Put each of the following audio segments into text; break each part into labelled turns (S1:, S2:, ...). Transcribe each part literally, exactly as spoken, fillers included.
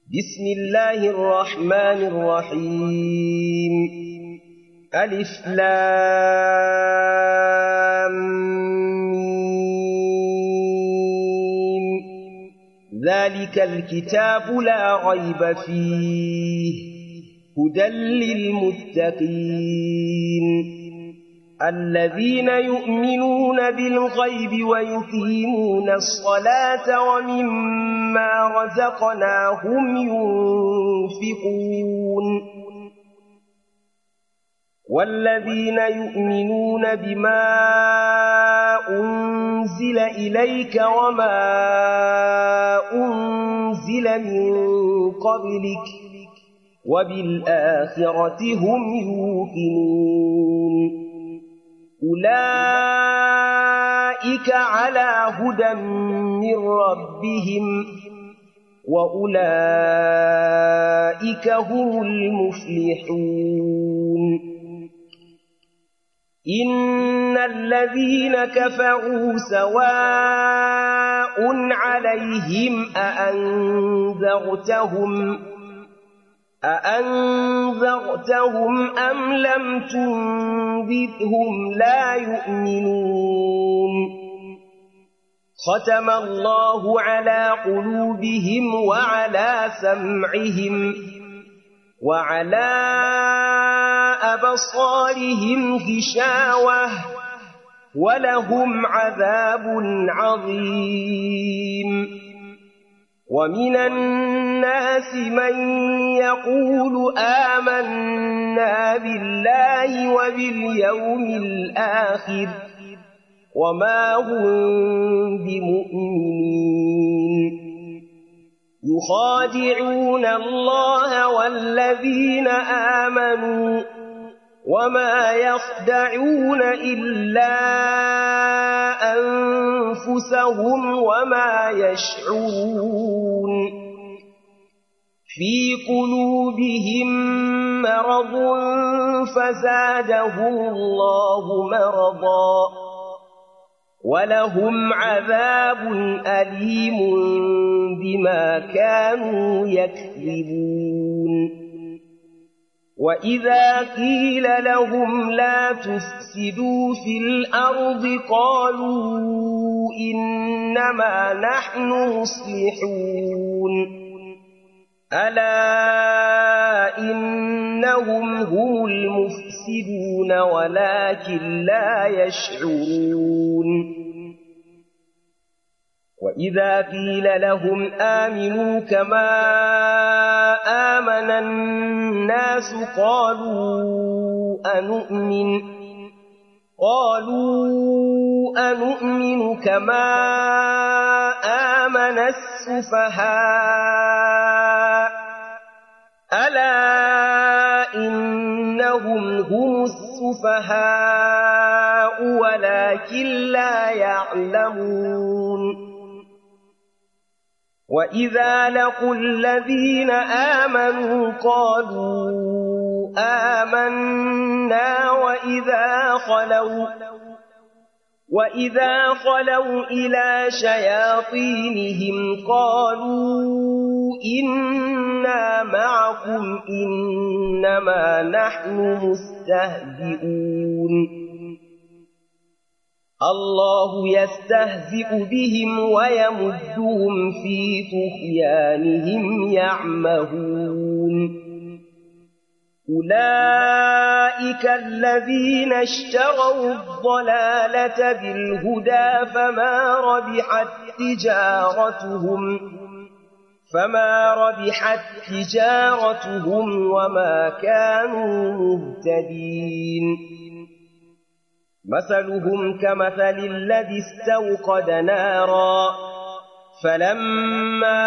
S1: بسم الله الرحمن الرحيم ألف لام ميم ذلك الكتاب لا ريب فيه هدى للمتقين الذين يؤمنون بالغيب ويقيمون الصلاة ومما رزقناهم ينفقون والذين يؤمنون بما أنزل إليك وما أنزل من قبلك وبالآخرة هم يوقنون أولئك على هدى من ربهم وأولئك هم المفلحون إن الذين كفروا سواء عليهم أأنذرتهم أأنذرتهم أم لم تنذرهم لا يؤمنون ختم الله على قلوبهم وعلى سمعهم وعلى أبصارهم غشاوة ولهم عذاب عظيم ومن الناس من يقول آمنا بالله وباليوم الآخر وما هم بمؤمنين يخادعون الله والذين آمنوا وما يخدعون إلا أنفسهم وما يشعرون في قلوبهم مرض فزادهم الله مرضا ولهم عذاب أليم بما كانوا يكذبون وإذا قيل لهم لا تفسدوا في الأرض قالوا إنما نحن مصلحون ألا إنهم هم المفسدون ولكن لا يشعرون وإذا قيل لهم آمنوا كما آمن الناس قالوا أنؤمن قالوا أنؤمن كما آمن السفهاء ألا إنهم هم السفهاء ولكن لا يعلمون وإذا لقوا الذين آمنوا قالوا آمنا وإذا خلوا وإذا خلوا إلى شياطينهم قالوا إنا معكم إنما نحن مستهزئون الله يستهزئ بهم ويمدهم في طغيانهم يعمهون أولئك الذين اشتروا الضلالة بالهدى فما ربحت تجارتهم فما ربحت تجارتهم وما كانوا مهتدين مثلهم كمثل الذي استوقد نارا فلما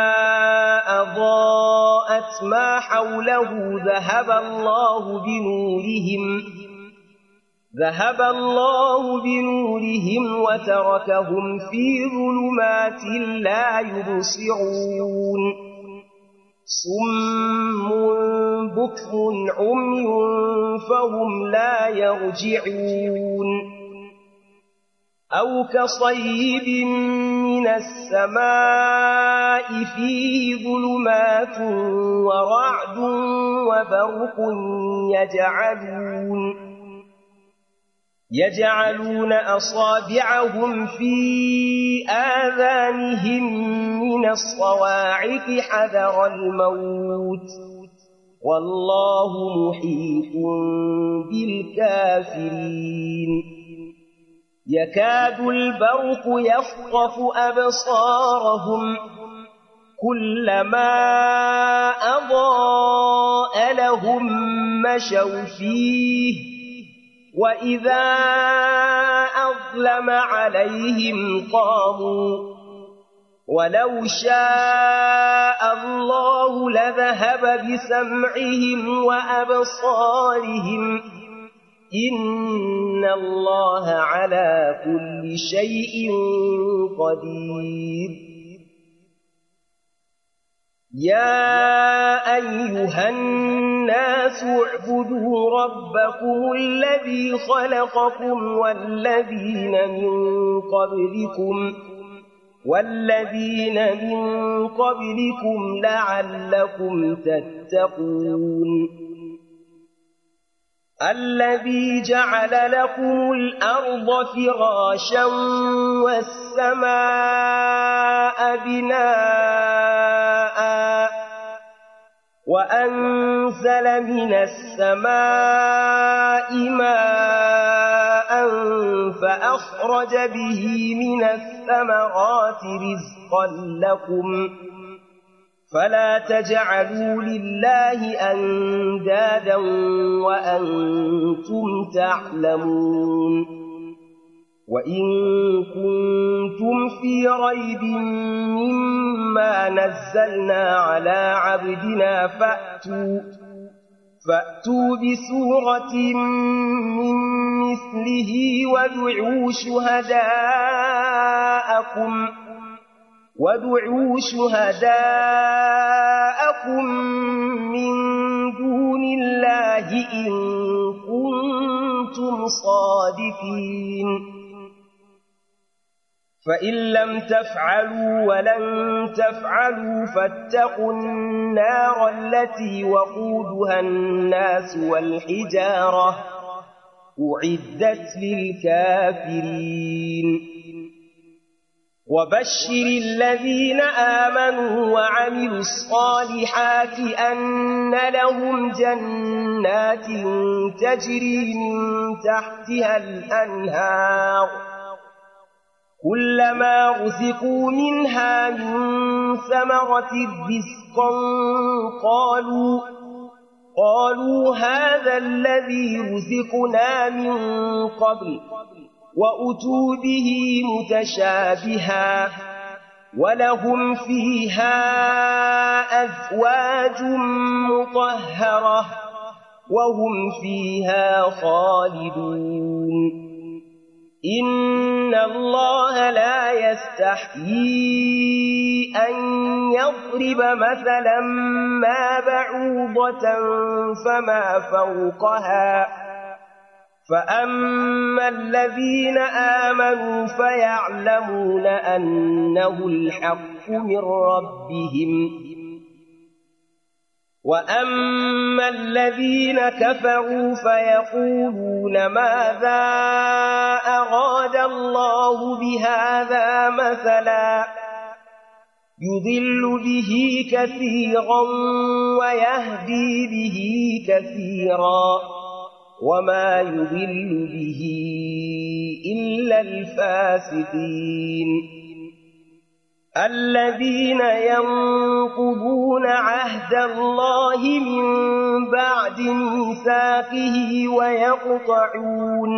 S1: أضاءت ما حوله ذهب الله بنورهم ذهب الله بنورهم وتركهم في ظلمات لا يبصرون صم بكم عمي فهم لا يرجعون أو كصيب من السماء فيه ظلمات ورعد وبرق يجعلون يجعلون أصابعهم في آذانهم من الصواعق حذر الموت والله محيط بالكافرين يكاد البرق يخطف أبصارهم كلما أضاء لهم مشوا فيه وإذا أظلم عليهم قاموا ولو شاء الله لذهب بسمعهم وأبصارهم إن الله على كل شيء قدير يا أيها الناس اعبدوا ربكم الذي خلقكم والذين من قبلكم والذين من قبلكم لعلكم تتقون الذي جعل لكم الأرض فراشا والسماء بناء وأنزل من السماء ماء فأخرج به من الثمرات رزقا لكم فلا تجعلوا لله أندادا وأنتم تعلمون وإن كنتم في ريب مما نزلنا على عبدنا فأتوا فأتوا بسورة من مثله وادعوا شهداءكم وادعوا شهداءكم من دون الله إن كنتم صادقين فإن لم تفعلوا ولن تفعلوا فاتقوا النار التي وقودها الناس والحجارة أعدت للكافرين وبشر الذين آمنوا وعملوا الصالحات أن لهم جنات تجري من تحتها الأنهار كلما رزقوا منها من ثمرة رزقا قالوا قالوا هذا الذي رزقنا من قبل وأتوا به متشابها ولهم فيها أزواج مطهرة وهم فيها خالدون إن الله لا يستحيي أن يضرب مثلا ما بعوضة فما فوقها فأما الذين آمنوا فيعلمون أنه الحق من ربهم وأما الذين كفروا فيقولون ماذا أراد الله بهذا مثلا يضل به كثيرا ويهدي به كثيرا وما يضل به إلا الفاسقين الذين ينقضون عهد الله من بعد ميثاقه ويقطعون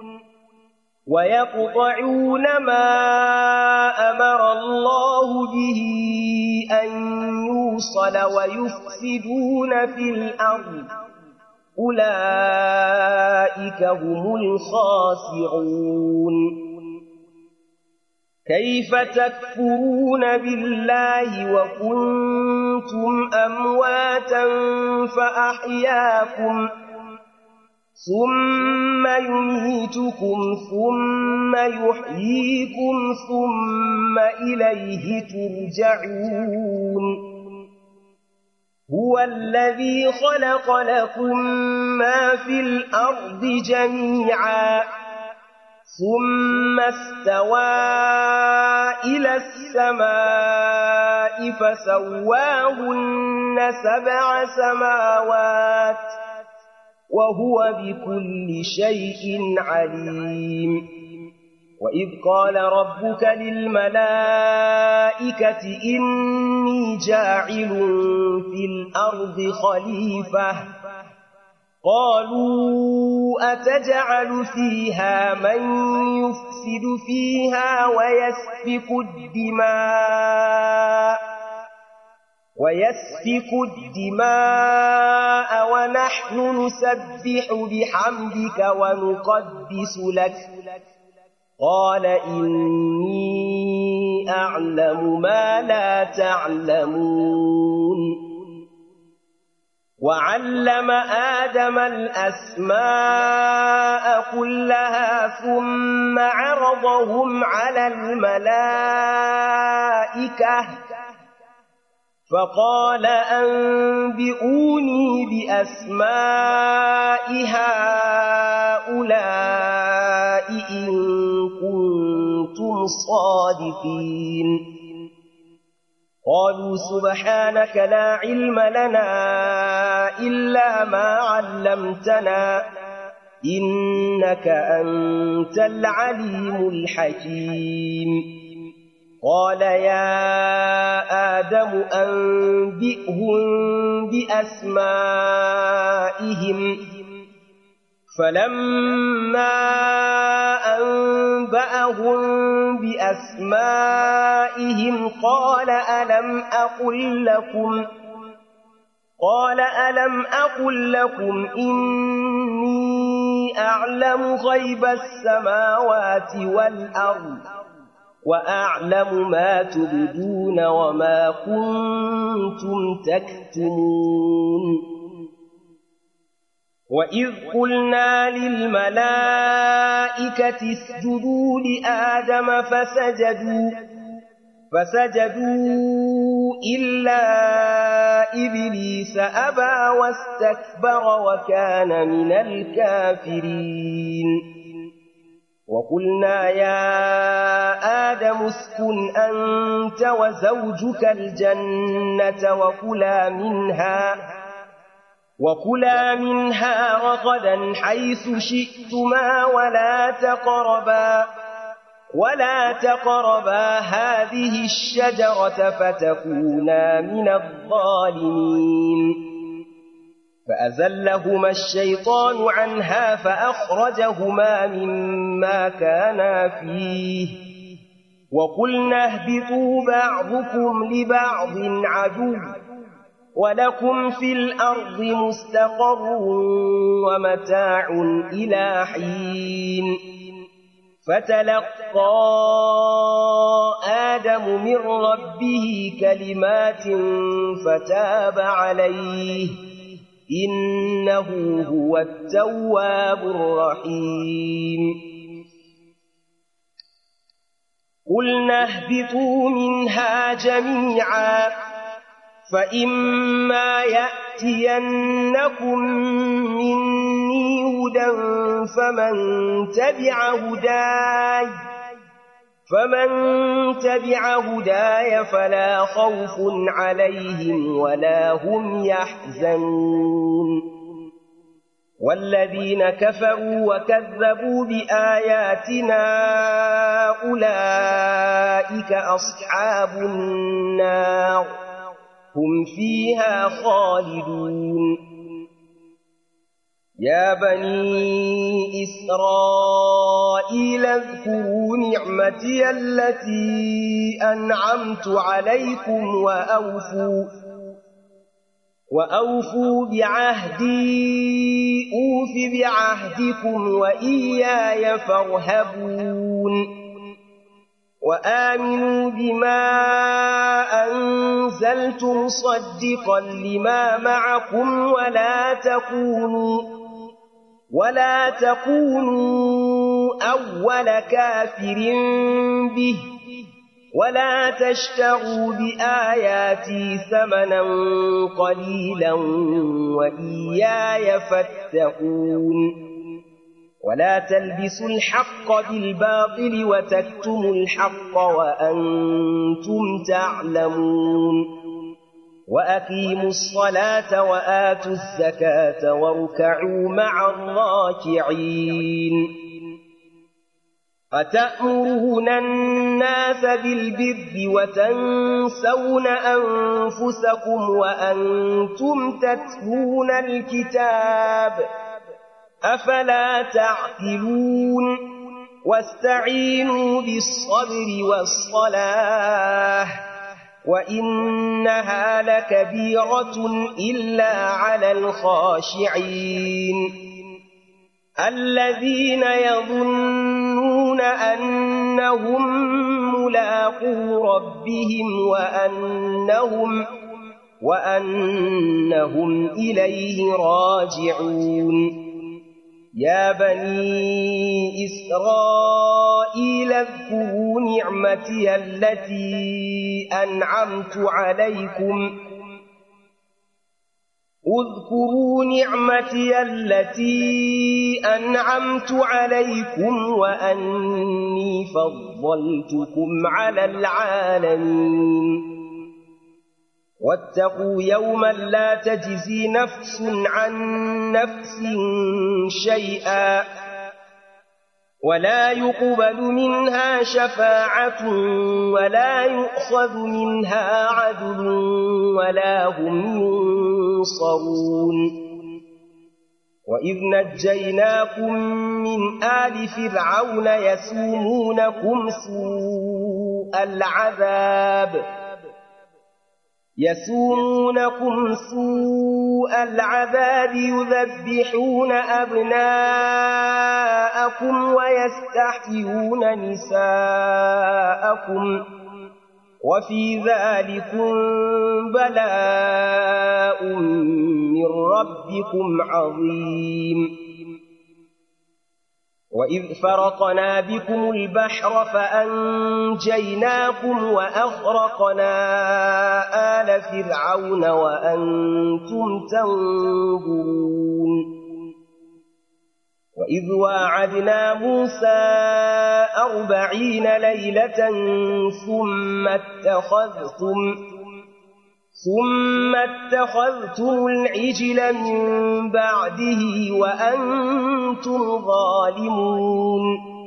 S1: ويقطعون ما أمر الله به أن يوصل ويفسدون في الأرض أولئك هم الخاسرون كيف تكفرون بالله وكنتم أمواتا فأحياكم ثم يميتكم ثم يحييكم ثم إليه ترجعون هو الذي خلق لكم ما في الأرض جميعا ثم استوى إلى السماء فسواهن سبع سماوات وهو بكل شيء عليم وإذ قال ربك للملائكة إني جاعل في الأرض خليفة قالوا أتجعل فيها من يفسد فيها ويسفك الدماء ويسفك الدماء ونحن نسبح بحمدك ونقدس لك قال إني أعلم ما لا تعلمون وعلم آدم الأسماء كلها ثم عرضهم على الملائكة فقال أنبئوني بأسماء هؤلاء إن كنتم صادقين قالوا سبحانك لا علم لنا إلا ما علمتنا إنك أنت العليم الحكيم قال يا آدم أنبئهم بأسمائهم فلما أنبأهم بأسمائهم قال ألم أقل لكم قال ألم أقل لكم إني أعلم غيب السماوات والأرض وأعلم ما تبدون وما كنتم تكتمون وإذ قلنا للملائكة اسجدوا لآدم فسجدوا فسجدوا إلا إبليس أبى واستكبر وكان من الكافرين وقلنا يا آدم اسكن أنت وزوجك الجنة وكلا منها وكلا منها رغدا حيث شئتما ولا تقربا ولا تقربا هذه الشجرة فتكونا من الظالمين فأزلهما الشيطان عنها فأخرجهما مما كانا فيه وقلنا اهبطوا بعضكم لبعض عدو ولكم في الأرض مستقر ومتاع إلى حين فتلقى آدم من ربه كلمات فتاب عليه إنه هو التواب الرحيم قلنا اهبطوا منها جميعا فإما يأتينكم مني هدى فمن تبع هداي فمن تبع هداي فلا خوف عليهم ولا هم يحزنون والذين كفروا وكذبوا بآياتنا أولئك أصحاب النار هم فيها خالدون يا بني إسرائيل اذكروا نعمتي التي أنعمت عليكم وأوفوا وأوفوا بعهدي أوف بعهدكم وإياي فارهبون وآمنوا بما أنزلت مصدقا لما معكم ولا تكونوا ولا تكونوا أول كافر به ولا تشتروا بآياتي ثمنا قليلا وإياي فاتقون ولا تلبسوا الحق بالباطل وتكتموا الحق وأنتم تعلمون وأقيموا الصلاة وآتوا الزكاة واركعوا مع الراكعين أتأمرون الناس بالبر وتنسون أنفسكم وأنتم تتلون الكتاب أفلا تعقلون واستعينوا بالصبر والصلاة وإنها لكبيرة إلا على الخاشعين الذين يظنون أنهم ملاقو ربهم وأنهم, وأنهم إليه راجعون يا بني إسرائيل اذكروا نعمتي التي أنعمت عليكم اذكروا نعمتي التي أنعمت عليكم وأني فضلتكم على العالمين واتقوا يوما لا تجزي نفس عن نفس شيئا ولا يقبل منها شفاعة ولا يؤخذ منها عدل ولا هم ينصرون وإذ نجيناكم من آل فرعون يسومونكم سوء العذاب يسومونكم سوء العذاب يذبحون أبناءكم ويستحيون نساءكم وفي ذلكم بلاء من ربكم عظيم وإذ فرقنا بكم البحر فأنجيناكم وأغرقنا آل فرعون وأنتم تنظرون وإذ واعدنا موسى أربعين ليلة ثم اتخذتم ثم اتخذتم العجل من بعده وأنتم ظالمون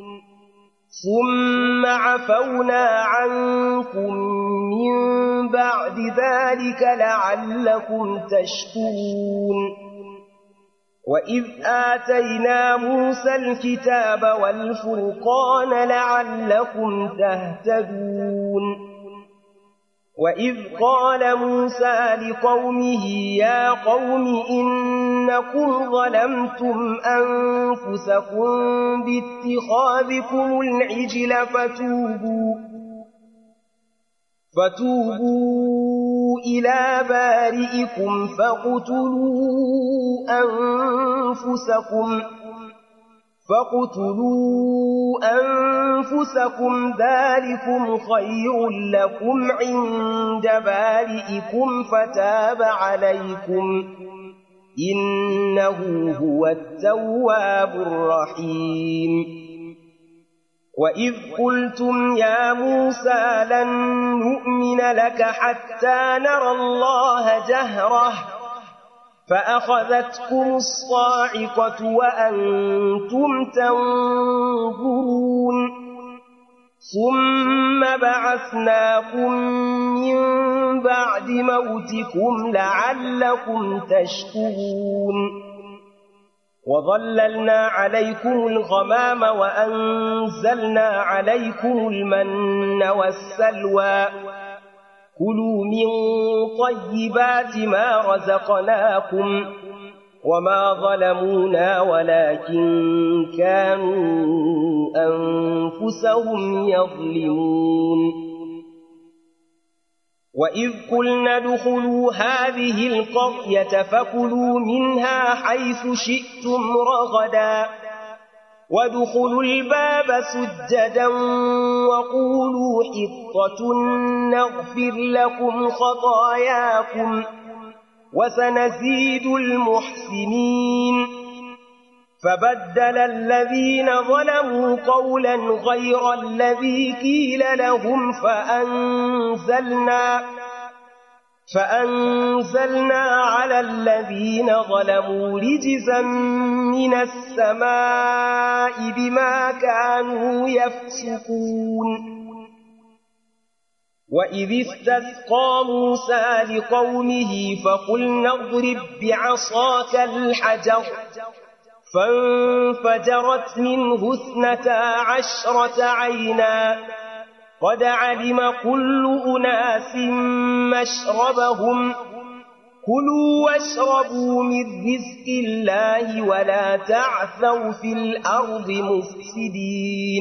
S1: ثم عفونا عنكم من بعد ذلك لعلكم تشكرون وإذ آتينا موسى الكتاب والفرقان لعلكم تهتدون وإذ قال موسى لقومه يا قوم إنكم ظلمتم أنفسكم باتخاذكم العجل فتوبوا فتوبوا إلى بارئكم فاقتلوا أنفسكم فاقتلوا أنفسكم ذلكم خير لكم عند بارئكم فتاب عليكم إنه هو التواب الرحيم وإذ قلتم يا موسى لن نؤمن لك حتى نرى الله جهرة فأخذتكم الصاعقة وأنتم تنظرون ثم بعثناكم من بعد موتكم لعلكم تشكرون وظللنا عليكم الغمام وأنزلنا عليكم المن والسلوى كلوا من طيبات ما رزقناكم وما ظلمونا ولكن كانوا أنفسهم يظلمون وإذ قلنا ادخلوا هذه القرية فكلوا منها حيث شئتم رغدا وادخلوا الباب سجدا وقولوا حطة نغفر لكم خطاياكم وسنزيد المحسنين فبدل الذين ظلموا قولا غير الذي قيل لهم فأنزلنا فأنزلنا على الذين ظلموا رجزا من السماء بما كانوا يفسقون وإذ استسقى موسى لقومه فقلنا اضرب بعصاك الحجر فانفجرت منه اثنتا عشرة عينا قد علم كل أناس مشربهم كلوا واشربوا من رزق الله ولا تعثوا في الأرض مفسدين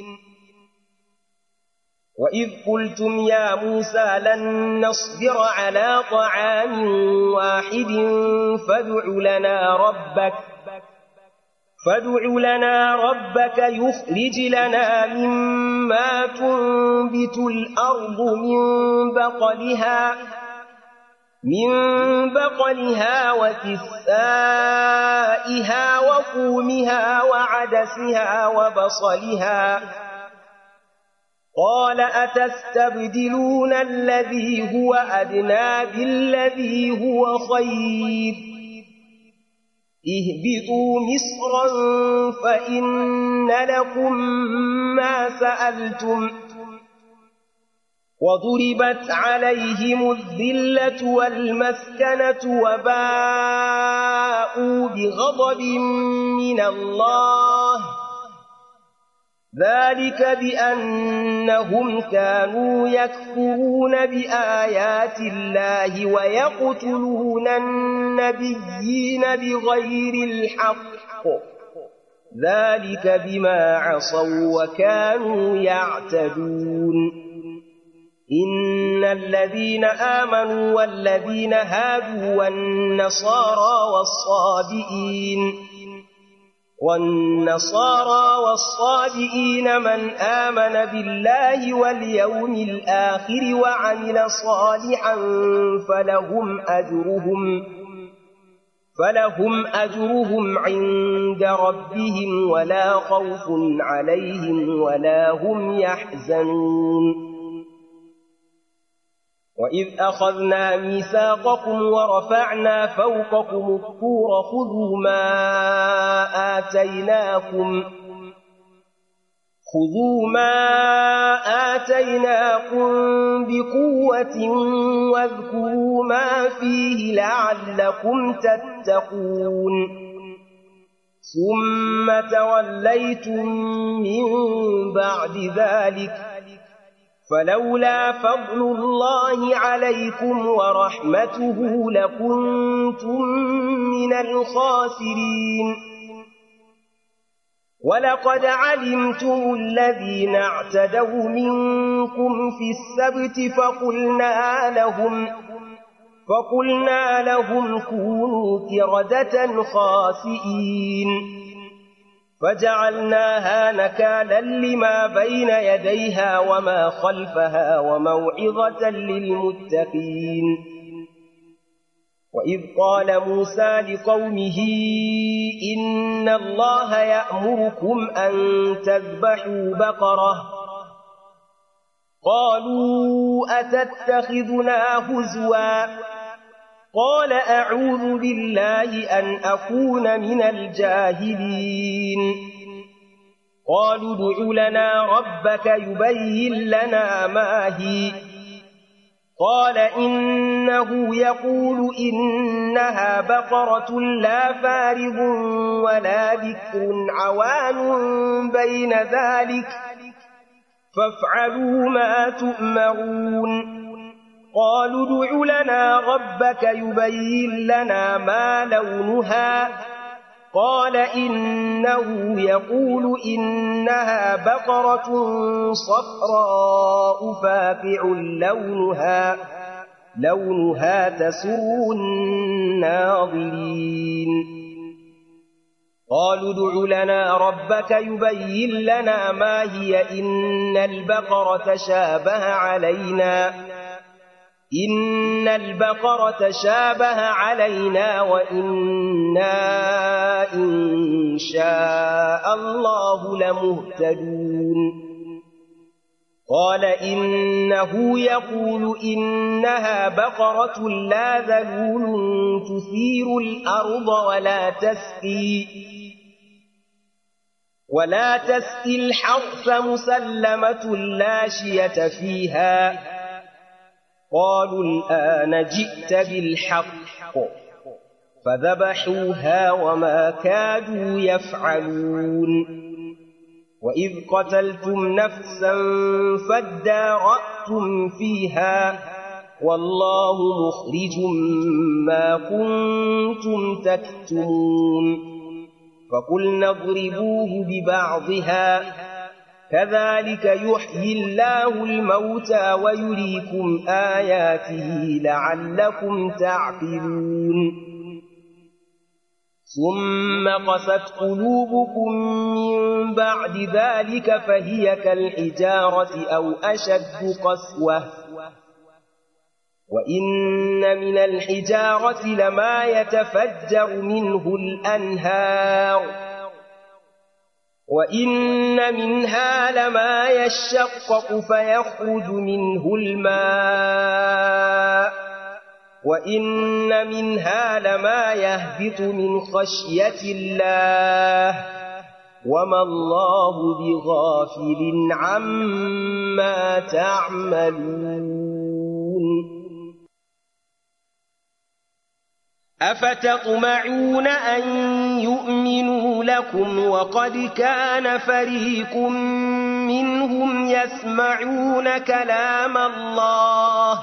S1: وإذ قلتم يا موسى لن نصبر على طعام واحد فادع لنا ربك فادع لنا ربك يخرج لنا مما تنبت الأرض من بقلها من بقلها وكسائها وفومها وعدسها وبصلها قال أتستبدلون الذي هو أدنى بالذي هو خير اهبطوا مصرا فإن لكم ما سألتم وضربت عليهم الذلة والمسكنة وباءوا بغضب من الله ذلك بأنهم كانوا يكفرون بآيات الله ويقتلون النبيين بغير الحق ذلك بما عصوا وكانوا يعتدون إن الذين آمنوا والذين هادوا والنصارى والصابئين والنصارى والصابئين من آمن بالله واليوم الآخر وعمل صالحا فلهم أجرهم فلهم أجرهم عند ربهم ولا خوف عليهم ولا هم يحزنون وإذ أخذنا ميثاقكم ورفعنا فوقكم الطور خذوا ما آتيناكم خذوا ما آتيناكم بقوة واذكروا ما فيه لعلكم تتقون ثم توليتم من بعد ذلك فلولا فضل الله عليكم ورحمته لكنتم من الخاسرين ولقد علمتم الذين اعتدوا منكم في السبت فقلنا لهم فقلنا لهم كونوا قردة خاسئين فجعلناها نكالا لما بين يديها وما خلفها وموعظة للمتقين وإذ قال موسى لقومه إن الله يأمركم أن تذبحوا بقرة قالوا أتتخذنا هزوا قال أعوذ بالله أن أكون من الجاهلين قالوا ادع لنا ربك يبين لنا ما هي قال إنه يقول إنها بقرة لا فارض ولا بكر عوان بين ذلك فافعلوا ما تؤمرون قالوا ادع لنا ربك يبين لنا ما لونها قال إنه يقول إنها بقرة صفراء فاقع لونها لونها تسر الناظرين قالوا ادع لنا ربك يبين لنا ما هي إن البقرة تشابه علينا إن البقرة تشابه علينا وإنا إن شاء الله لمهتدون قال إنه يقول إنها بقرة لا ذلول تثير الأرض ولا تسقي ولا تسقي الحرث مسلمة لا شية فيها قالوا الآن جئت بالحق فذبحوها وما كادوا يفعلون وإذ قتلتم نفسا فادارأتم فيها والله مخرج ما كنتم تكتمون فقلنا اضربوه ببعضها كذلك يحيي الله الموتى ويريكم آياته لعلكم تعقلون ثم قست قلوبكم من بعد ذلك فهي كالحجارة أو أشد قسوة وإن من الحجارة لما يتفجر منه الأنهار وإن منها لما يشقق فيخرج منه الماء وإن منها لما يهبط من خشية الله وما الله بغافل عما تعملون أفتطمعون أن يؤمنوا لكم وقد كان فريق منهم يسمعون كلام الله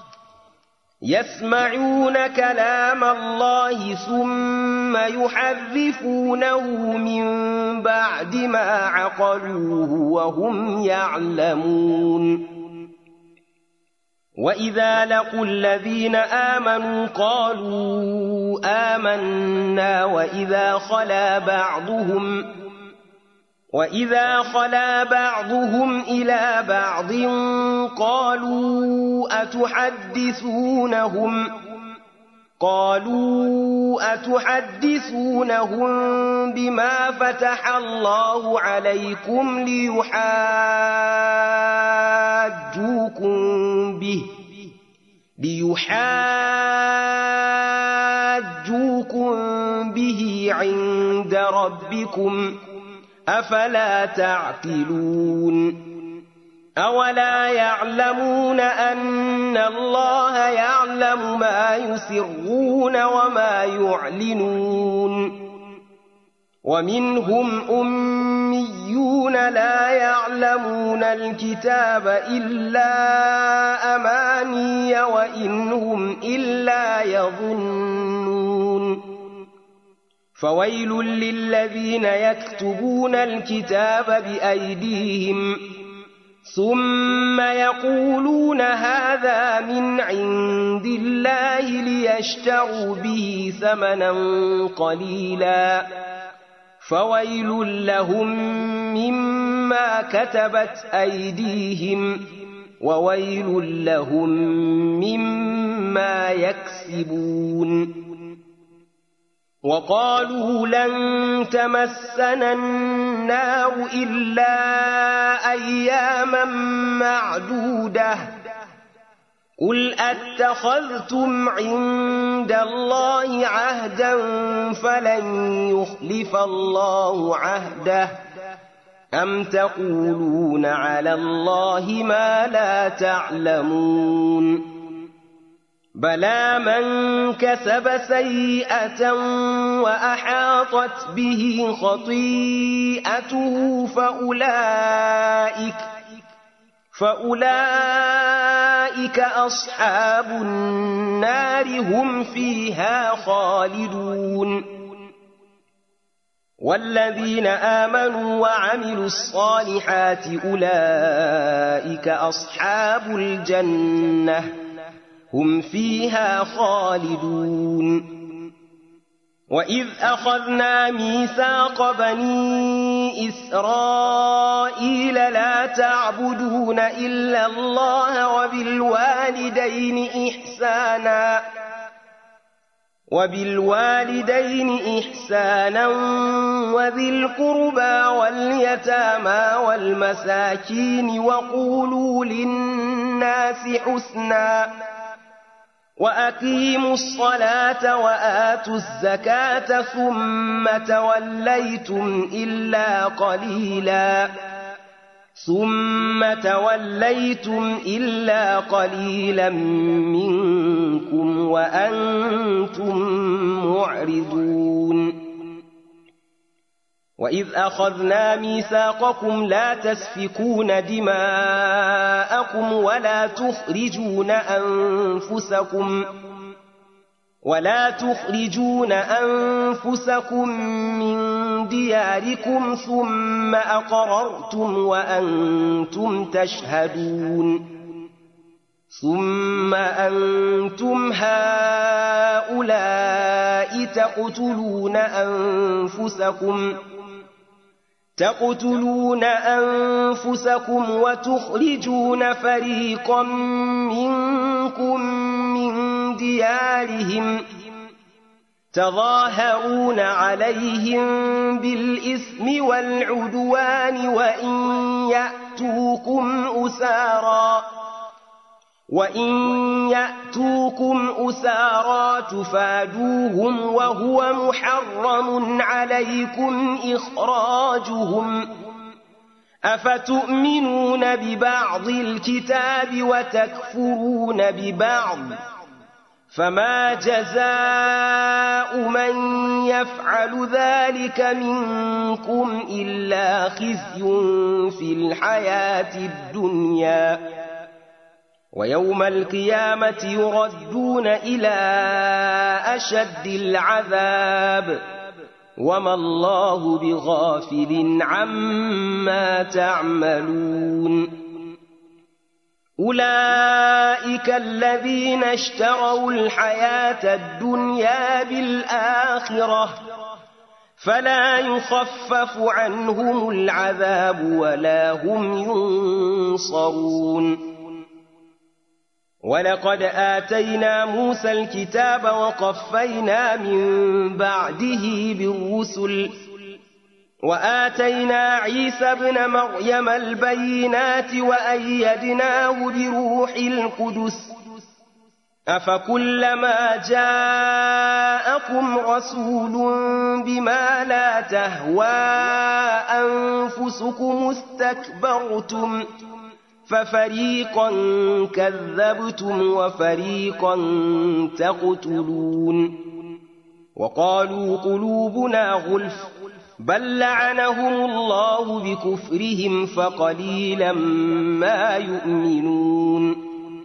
S1: يسمعون كلام الله ثم يحرفونه من بعد ما عقلوه وهم يعلمون وإذا لقوا الذين آمنوا قالوا آمنا وإذا خلا بعضهم وإذا خلا بعضهم إلى بعض قالوا أتحدثونهم قالوا أتحدثونهم بما فتح الله عليكم ليحاجوكم به ليحاجوكم به عند ربكم أفلا تعقلون أولا يعلمون أن الله يعلم ما يسرون وما يعلنون ومنهم أميون لا يعلمون الكتاب إلا أماني وإنهم إلا يظنون فويل للذين يكتبون الكتاب بأيديهم ثم يقولون هذا من عند الله ليشتروا به ثمنا قليلا فويل لهم مما كتبت أيديهم وويل لهم مما يكسبون وقالوا لن تمسنا النار إلا أياما معدودة قل أتخذتم عند الله عهدا فلن يخلف الله عهده أم تقولون على الله ما لا تعلمون بلى من كسب سيئة وأحاطت به خطيئته فأولئك فأولئك أصحاب النار هم فيها خالدون والذين آمنوا وعملوا الصالحات أولئك أصحاب الجنة هم فيها خالدون وإذ أخذنا ميثاق بني إسرائيل لا تعبدون إلا الله وبالوالدين إحسانا وبالوالدين إحسانا وذي القربى واليتامى والمساكين وقولوا للناس حسنا وأقيموا الصلاة وآتوا الزكاة ثم توليتم إلا قليلا ثم توليتم إلا قليلا منكم وأنتم معرضون وإذ أخذنا ميثاقكم لا تسفكون دماءكم ولا تخرجون أنفسكم ولا تخرجون أنفسكم من دياركم ثم أقررتم وأنتم تشهدون ثم أنتم هؤلاء تقتلون أنفسكم تقتلون أنفسكم وتخرجون فريقا منكم من ديارهم تظاهرون عليهم بالإثم والعدوان وإن يأتوكم أسارا وإن يأتوكم أسارى تفادوهم وهو محرم عليكم إخراجهم أفتؤمنون ببعض الكتاب وتكفرون ببعض فما جزاء من يفعل ذلك منكم إلا خزي في الحياة الدنيا ويوم القيامة يردون إلى أشد العذاب وما الله بغافل عما تعملون أولئك الذين اشتروا الحياة الدنيا بالآخرة فلا يخفف عنهم العذاب ولا هم ينصرون ولقد آتينا موسى الكتاب وقفينا من بعده بالرسل وآتينا عيسى ابن مريم البينات وأيدناه بروح القدس أفكلما جاءكم رسول بما لا تهوى أنفسكم استكبرتم ففريقا كذبتم وفريقا تقتلون وقالوا قلوبنا غلف بل لعنهم الله بكفرهم فقليلا ما يؤمنون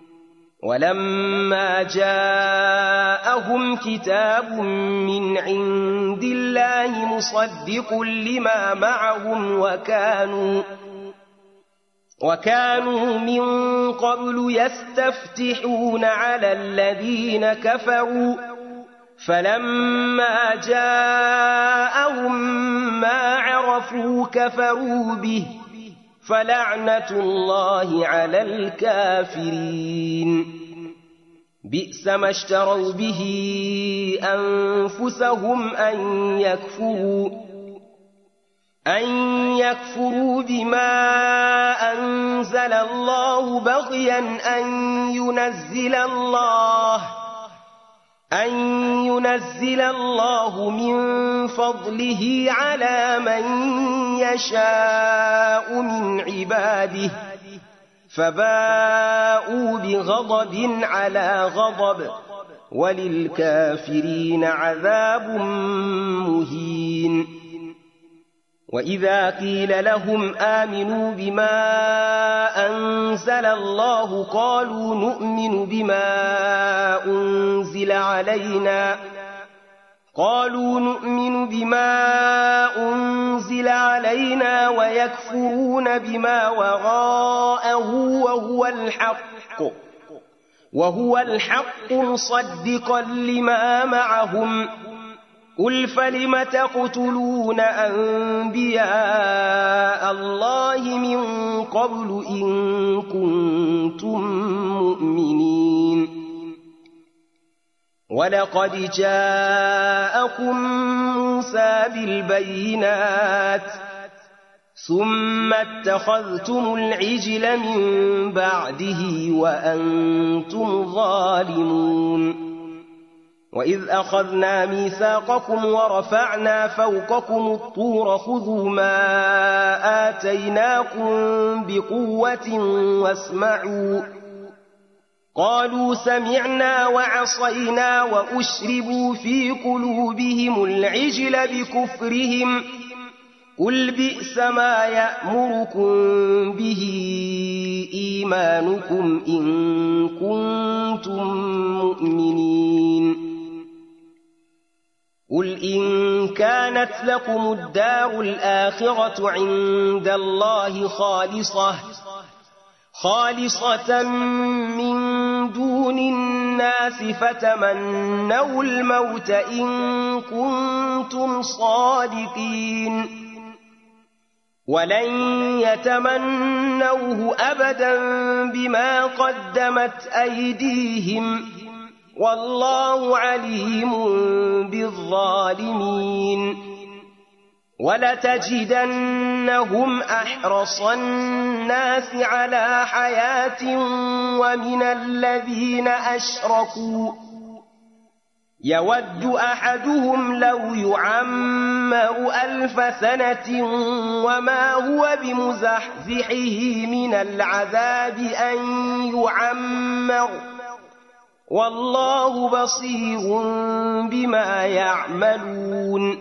S1: ولما جاءهم كتاب من عند الله مصدق لما معهم وكانوا وكانوا من قبل يستفتحون على الذين كفروا فلما جاءهم ما عرفوا كفروا به فلعنة الله على الكافرين بئس ما اشتروا به أنفسهم أن يكفروا أن يكفروا بما أنزل الله بغيا أن ينزل الله أن ينزل الله من فضله على من يشاء من عباده فباءوا بغضب على غضب وللكافرين عذاب مهين وإذا قيل لهم آمنوا بما أنزل الله قالوا نؤمن بما أنزل علينا قالوا نؤمن بما أنزل علينا ويكفرون بما وراءه وهو الحق وهو الحق مصدقا لما معهم قل فلم تقتلون أنبياء الله من قبل إن كنتم مؤمنين ولقد جاءكم موسى بالبينات ثم اتخذتم العجل من بعده وأنتم ظالمون وإذ أخذنا ميثاقكم ورفعنا فوقكم الطور خذوا ما آتيناكم بقوة واسمعوا قالوا سمعنا وعصينا وأشربوا في قلوبهم العجل بكفرهم قل بئس ما يأمركم به إيمانكم إن كنتم مؤمنين قل إن كانت لكم الدار الآخرة عند الله خالصة خالصة من دون الناس فتمنوا الموت إن كنتم صادقين ولن يتمنوه أبدا بما قدمت أيديهم والله عليم بالظالمين ولتجدنهم أحرص الناس على حياة ومن الذين أشركوا يود أحدهم لو يعمر ألف سنة وما هو بمزحزحه من العذاب أن يعمر والله بصير بما يعملون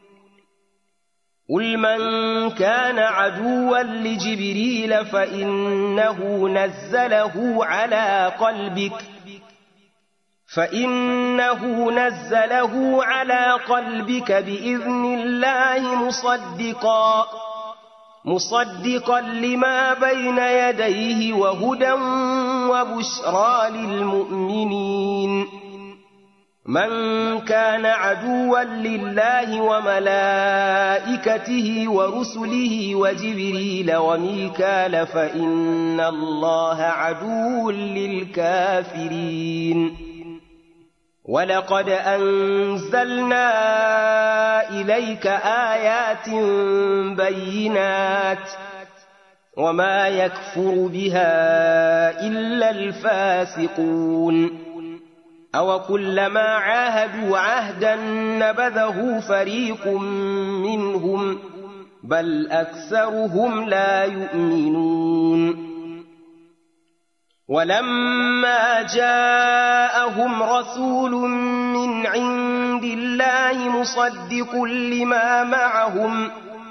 S1: قل من كان عدوا لجبريل فإنه نزله على قلبك فإنه نزله على قلبك بإذن الله مصدقا مصدقا لما بين يديه وهدى وبشرى للمؤمنين من كان عدوا لله وملائكته ورسله وجبريل وميكال فإن الله عدو للكافرين ولقد أنزلنا إليك آيات بينات وما يكفر بها إلا الفاسقون أو كلما عاهدوا عهدا نبذه فريق منهم بل أكثرهم لا يؤمنون ولما جاءهم رسول من عند الله مصدق لما معهم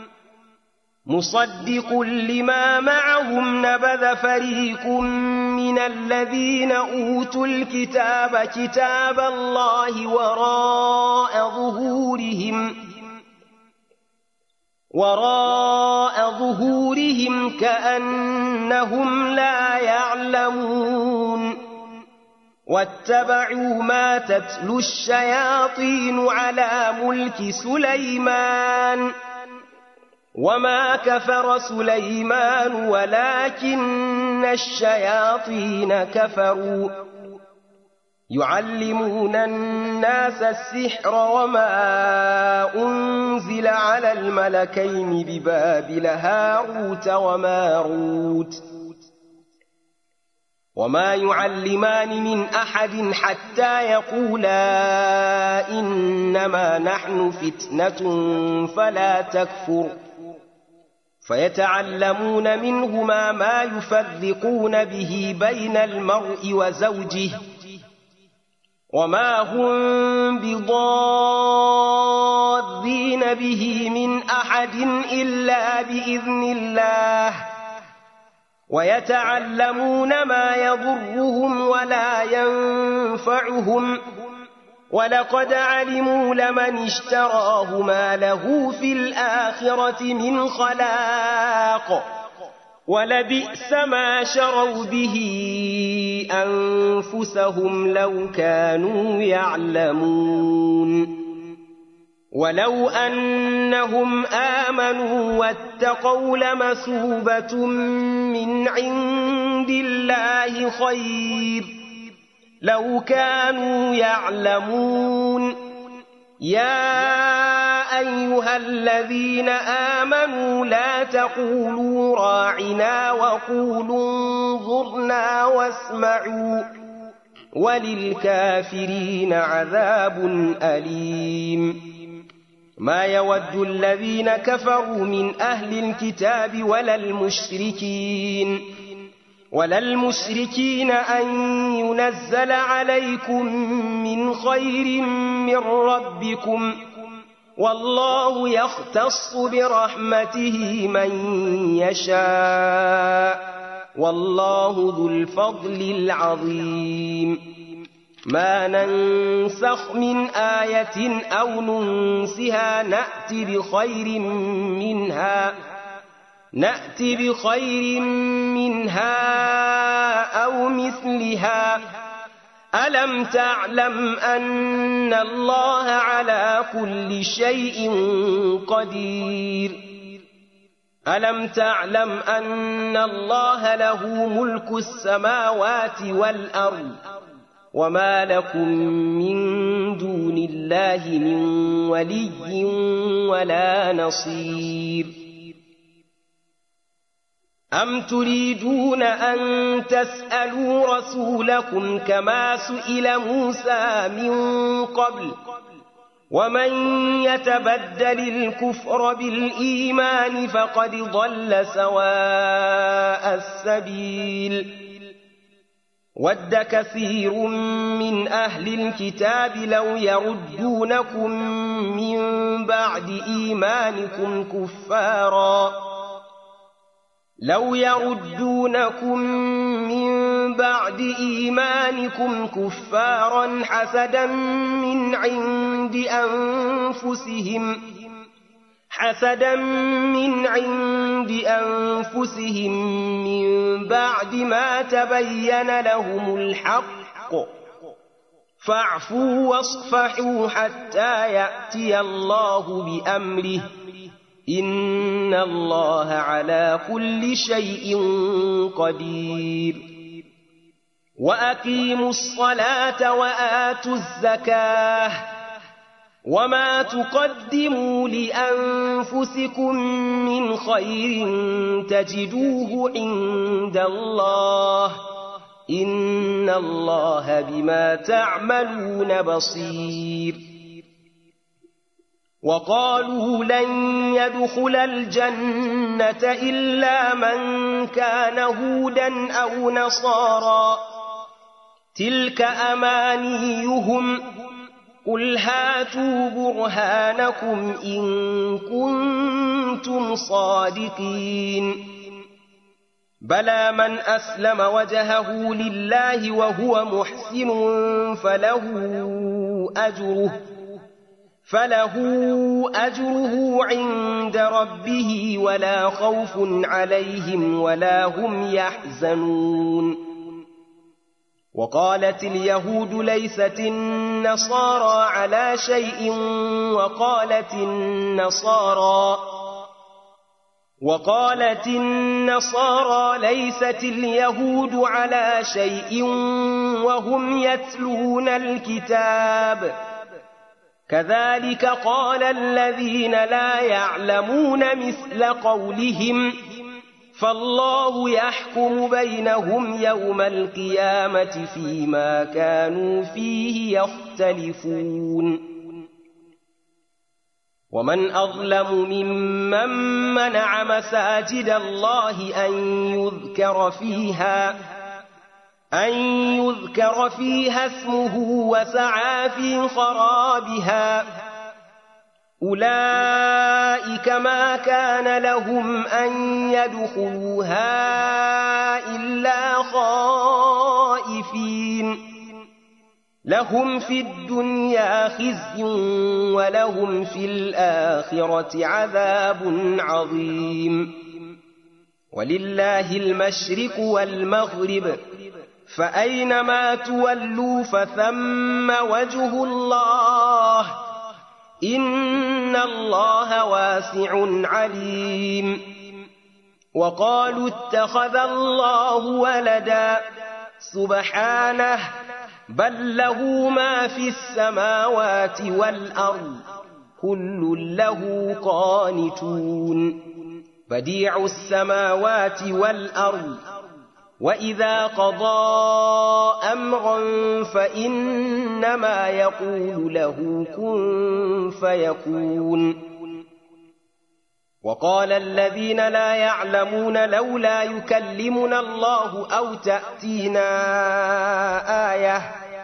S1: مصدق لما معهم نبذ فريق من الذين أوتوا الكتاب كتاب الله وراء ظهورهم وراء ظهورهم كأنهم لا يعلمون واتبعوا ما تتلو الشياطين على ملك سليمان وما كفر سليمان ولكن الشياطين كفروا يعلمون الناس السحر وما أنزل على الملكين ببابل هاروت وماروت وما يعلمان من أحد حتى يقولا إنما نحن فتنة فلا تكفر فيتعلمون منهما ما يفرقون به بين المرء وزوجه وما هم بضارين به من أحد إلا بإذن الله ويتعلمون ما يضرهم ولا ينفعهم ولقد علموا لمن اشتراه ما له في الآخرة من خلاق ولبئس ما شروا به أنفسهم لو كانوا يعلمون ولو أنهم آمنوا واتقوا لمثوبة من عند الله خير لو كانوا يعلمون يا أيها الذين آمنوا لا تقولوا راعنا وقولوا انظرنا واسمعوا وللكافرين عذاب أليم ما يود الذين كفروا من أهل الكتاب ولا المشركين ولا المشركين أن ينزل عليكم من خير من ربكم والله يختص برحمته من يشاء والله ذو الفضل العظيم ما ننسخ من آية أو ننسها نأت بخير منها نأت بخير منها أو مثلها ألم تعلم أن الله على كل شيء قدير ألم تعلم أن الله له ملك السماوات والأرض وما لكم من دون الله من ولي ولا نصير أم تريدون أن تسألوا رسولكم كما سئل موسى من قبل ومن يتبدل الكفر بالإيمان فقد ضل سواء السبيل ود كثير من أهل الكتاب لو يردونكم من بعد إيمانكم كفارا لو يردونكم من بعد إيمانكم كفارا حسدا من عند أنفسهم حسدا من عند أنفسهم من بعد ما تبين لهم الحق فاعفوا واصفحوا حتى يأتي الله بأمره إن الله على كل شيء قدير وأقيموا الصلاة وآتوا الزكاة وما تقدموا لأنفسكم من خير تجدوه عند الله إن الله بما تعملون بصير وقالوا لن يدخل الجنة إلا من كان هودا أو نصارى تلك أمانيهم قل هاتوا برهانكم إن كنتم صادقين بلى من أسلم وجهه لله وهو محسن فله أجره فله أجره عند ربه ولا خوف عليهم ولا هم يحزنون وقالت اليهود ليست النصارى على شيء وقالت النصارى وقالت النصارى ليست اليهود على شيء وهم يتلون الكتاب كذلك قال الذين لا يعلمون مثل قولهم فالله يحكم بينهم يوم القيامة فيما كانوا فيه يختلفون ومن أظلم ممن منع مساجد الله أن يذكر فيها أن يذكر فيها اسمه وسعى في خرابها أولئك ما كان لهم أن يدخلوها إلا خائفين لهم في الدنيا خزي ولهم في الآخرة عذاب عظيم ولله المشرق والمغرب فأينما تولوا فثم وجه الله إن الله واسع عليم وقالوا اتخذ الله ولدا سبحانه بل له ما في السماوات والأرض كل له قانتون بديع السماوات والأرض وإذا قضى أمرا فإنما يقول له كن فيكون وقال الذين لا يعلمون لولا يكلمنا الله أو تأتينا آية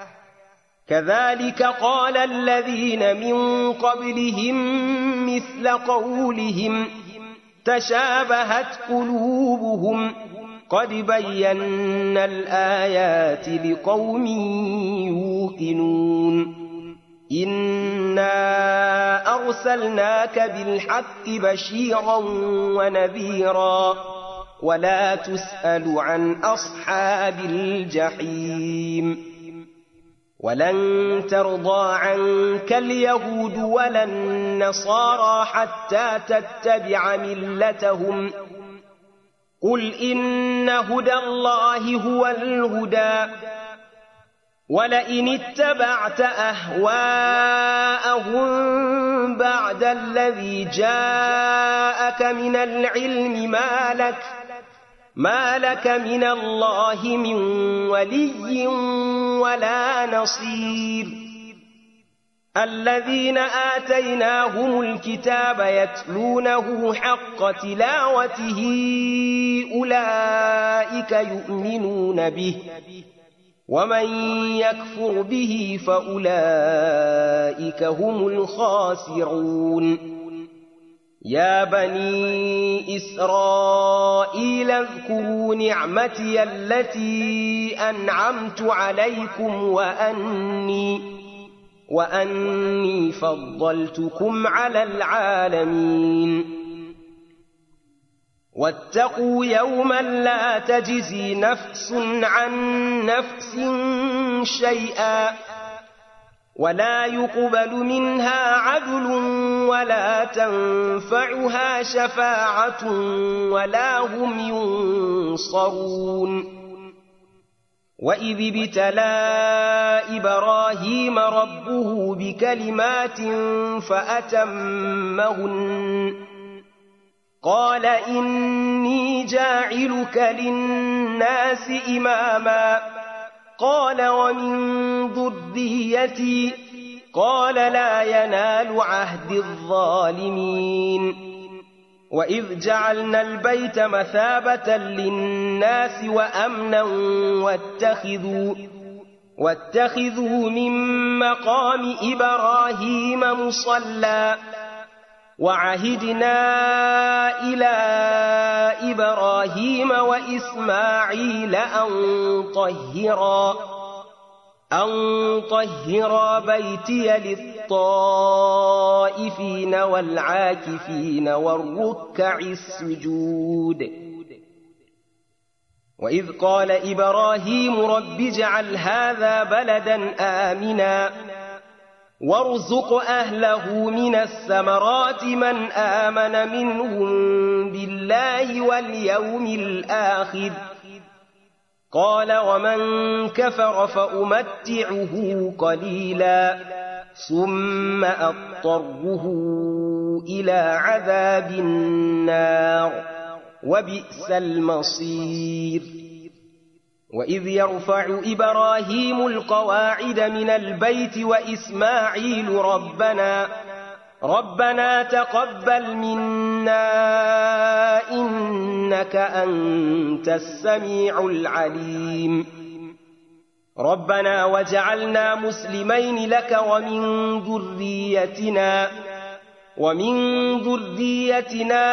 S1: كذلك قال الذين من قبلهم مثل قولهم تشابهت قلوبهم قد بينا الآيات لقوم يوقنون إنا أرسلناك بالحق بشيرا ونذيرا ولا تسأل عن أصحاب الجحيم ولن ترضى عنك اليهود ولا النصارى حتى تتبع ملتهم قل إن هدى الله هو الهدى ولئن اتبعت أهواءهم بعد الذي جاءك من العلم ما لك ما لك من الله من ولي ولا نصير الذين آتيناهم الكتاب يتلونه حق تلاوته أولئك يؤمنون به ومن يكفر به فأولئك هم الخاسرون يا بني إسرائيل اذكروا نعمتي التي أنعمت عليكم وأني وأني فضلتكم على العالمين واتقوا يوما لا تجزي نفس عن نفس شيئا ولا يقبل منها عدل ولا تنفعها شفاعة ولا هم ينصرون وإذ ابتلى إبراهيم ربه بكلمات فأتمهن قال إني جاعلك للناس إماما قال ومن ذريتي قال لا ينال عهد الظالمين وإذ جعلنا البيت مثابة للناس وأمنا واتخذوا واتخذوا من مقام إبراهيم مصلى وعهدنا إلى إبراهيم وإسماعيل أن طهرا أن طهرا بيتي للطائفين والعاكفين والركع السجود وإذ قال إبراهيم رب اجعل هذا بلدا آمنا وارزق أهله من الثمرات من آمن منهم بالله واليوم الآخر قال ومن كفر فأمتعه قليلا ثم أضطره إلى عذاب النار وبئس المصير وإذ يرفع إبراهيم القواعد من البيت وإسماعيل ربنا ربنا تقبل منا إنك أنت السميع العليم ربنا وجعلنا مسلمين لك ومن ذريتنا ومن ذريتنا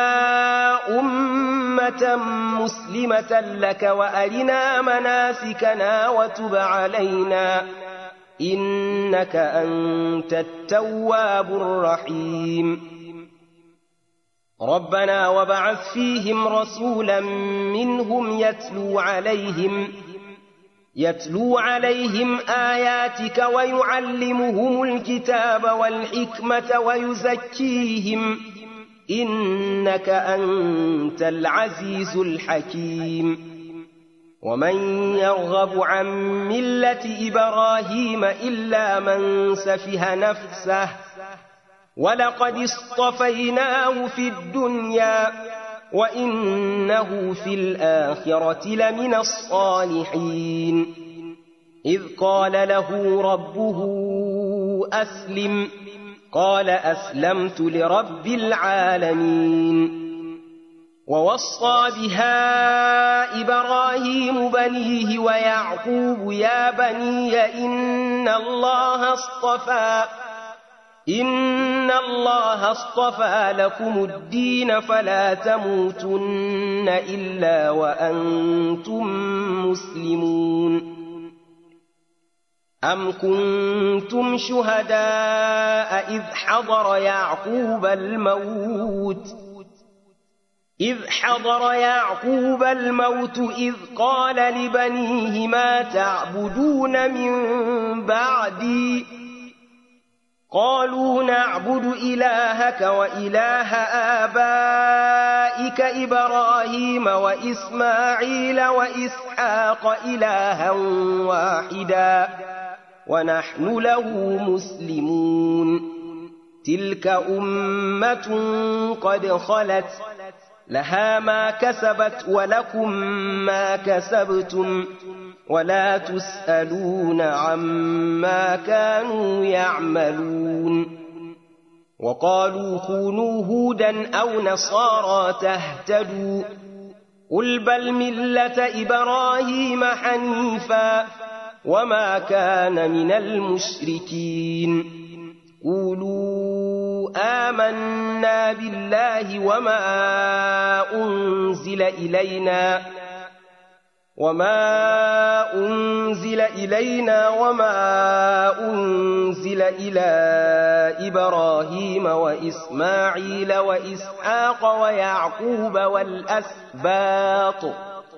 S1: أمة مسلمة لك وأرنا مناسكنا وتب علينا إنك أنت التواب الرحيم ربنا وابعث فيهم رسولا منهم يتلو عليهم يتلو عليهم آياتك ويعلمهم الكتاب والحكمة ويزكيهم إنك أنت العزيز الحكيم ومن يرغب عن ملة إبراهيم إلا من سفه نفسه ولقد اصطفيناه في الدنيا وإنه في الآخرة لمن الصالحين إذ قال له ربه أسلم قال أسلمت لرب العالمين ووصى بها إبراهيم بنيه ويعقوب يا بني إن الله اصطفى إن الله اصطفى لكم الدين فلا تموتن إلا وأنتم مسلمون أم كنتم شهداء إذ حضر يعقوب الموت إذ حضر يعقوب الموت إذ قال لبنيه ما تعبدون من بعدي قالوا نعبد إلهك وإله آبائك إبراهيم وإسماعيل وإسحاق إلها واحدا ونحن له مسلمون تلك أمة قد خلت لها ما كسبت ولكم ما كسبتم ولا تسألون عما كانوا يعملون وقالوا كونوا هودا أو نصارى تهتدوا قل بل ملة إبراهيم حنيفا وما كان من المشركين قولوا آمنا بالله وما أنزل إلينا وما أنزل إلينا وما أنزل إلى إبراهيم وإسماعيل وإسحاق ويعقوب والأسباط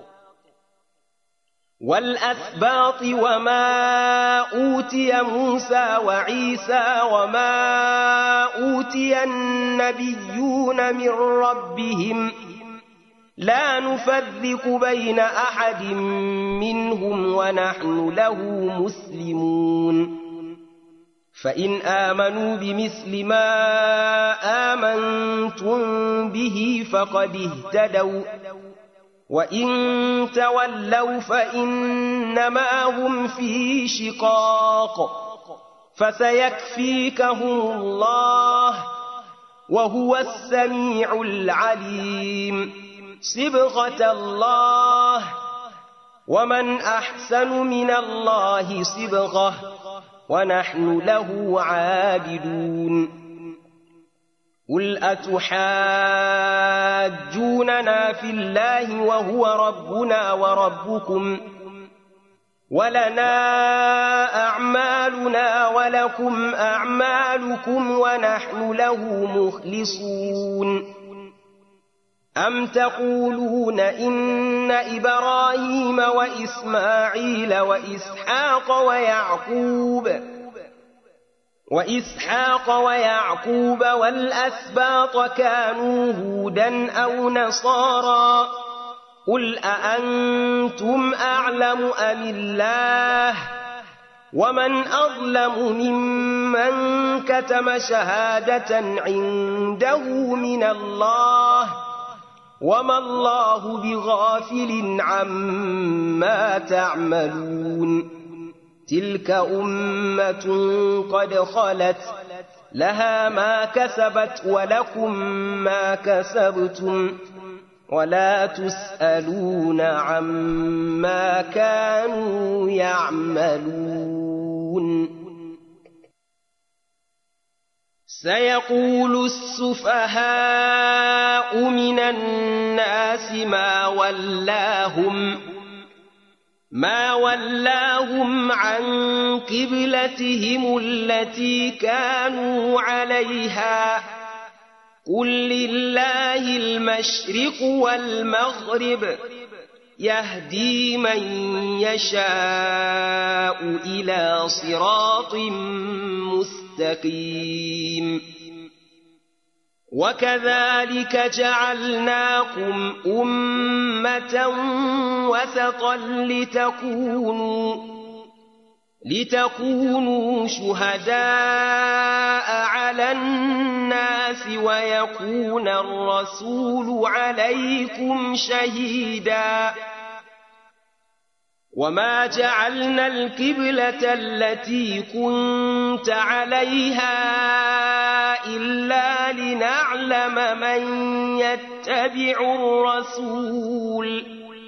S1: والأسباط وما أوتي موسى وعيسى وما أوتي النبيون من ربهم لا نفرق بين أحد منهم ونحن له مسلمون فإن آمنوا بمثل ما آمنتم به فقد اهتدوا وإن تولوا فإنما هم في شقاق فسيكفيكهم الله وهو السميع العليم صبغة الله ومن أحسن من الله صبغة ونحن له عابدون قل أتحاجوننا في الله وهو ربنا وربكم ولنا أعمالنا ولكم أعمالكم ونحن له مخلصون أم تقولون إن إبراهيم وإسماعيل وإسحاق ويعقوب وإسحاق ويعقوب والأسباط كانوا هودا أو نصارى قل أأنتم أعلم أم الله ومن أظلم ممن كتم شهادة عنده من الله وما الله بغافل عما تعملون تلك أمة قد خلت لها ما كسبت ولكم ما كسبتم ولا تسألون عما كانوا يعملون سيقول السفهاء من الناس ما ولاهم ما ولاهم عن قبلتهم التي كانوا عليها قل لله المشرق والمغرب يهدي من يشاء إلى صراط مستقيم وكذلك جعلناكم أمة وسطا لتكونوا لتكونوا شهداء على الناس ويكون الرسول عليكم شهيدا وما جعلنا القبلة التي كنت عليها إلا لنعلم من يتبع الرسول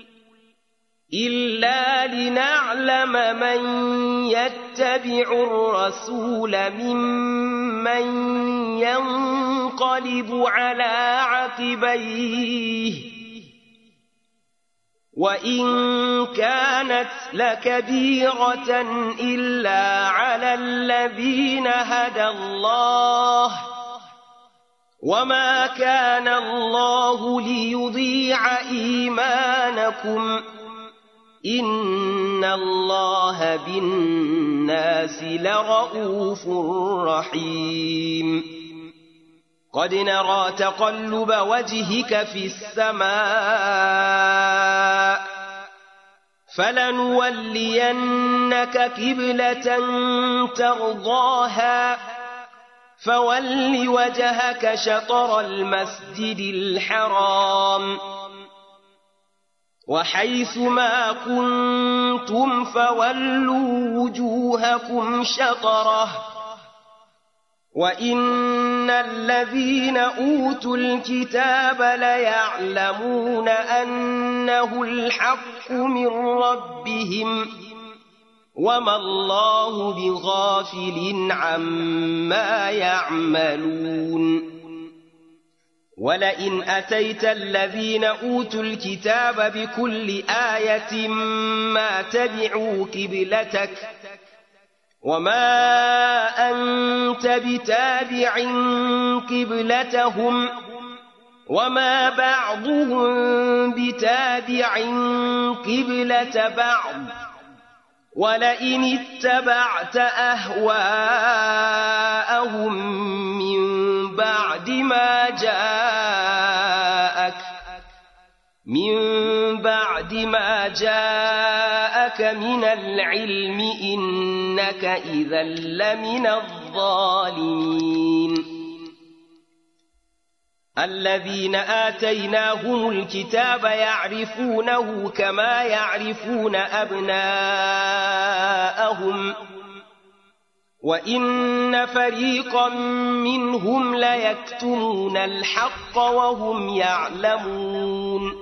S1: إلا لنعلم من يتبع الرسول ممن ينقلب على عقبيه وإن كانت لكبيرة إلا على الذين هدى الله وما كان الله ليضيع إيمانكم إن الله بالناس لرءوف رحيم قد نرى تقلب وجهك في السماء فلنولينك قبلة ترضاها فول وجهك شطر المسجد الحرام وحيث ما كنتم فولوا وجوهكم شطره وإن الذين أوتوا الكتاب ليعلمون أنه الحق من ربهم وما الله بغافل عما يعملون ولئن أتيت الذين أوتوا الكتاب بكل آية ما تبعوا قبلتك وما أنت بتابع قبلتهم وما بعضهم بتابع قبلة بعض ولئن اتبعت أهواءهم من بعد ما جاءك من بعد ما جاءك من العلم إنك إذا لمن الظالمين الذين آتيناهم الكتاب يعرفونه كما يعرفون أبناءهم وإن فريقا منهم ليكتمون الحق وهم يعلمون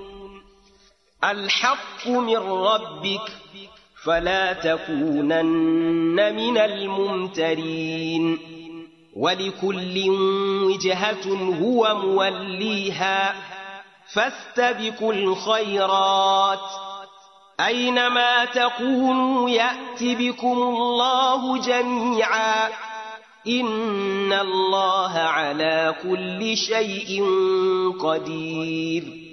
S1: الحق من ربك فلا تكونن من الممترين ولكل وجهة هو موليها فاستبقوا الخيرات أينما تكونوا يأت بكم الله جميعا إن الله على كل شيء قدير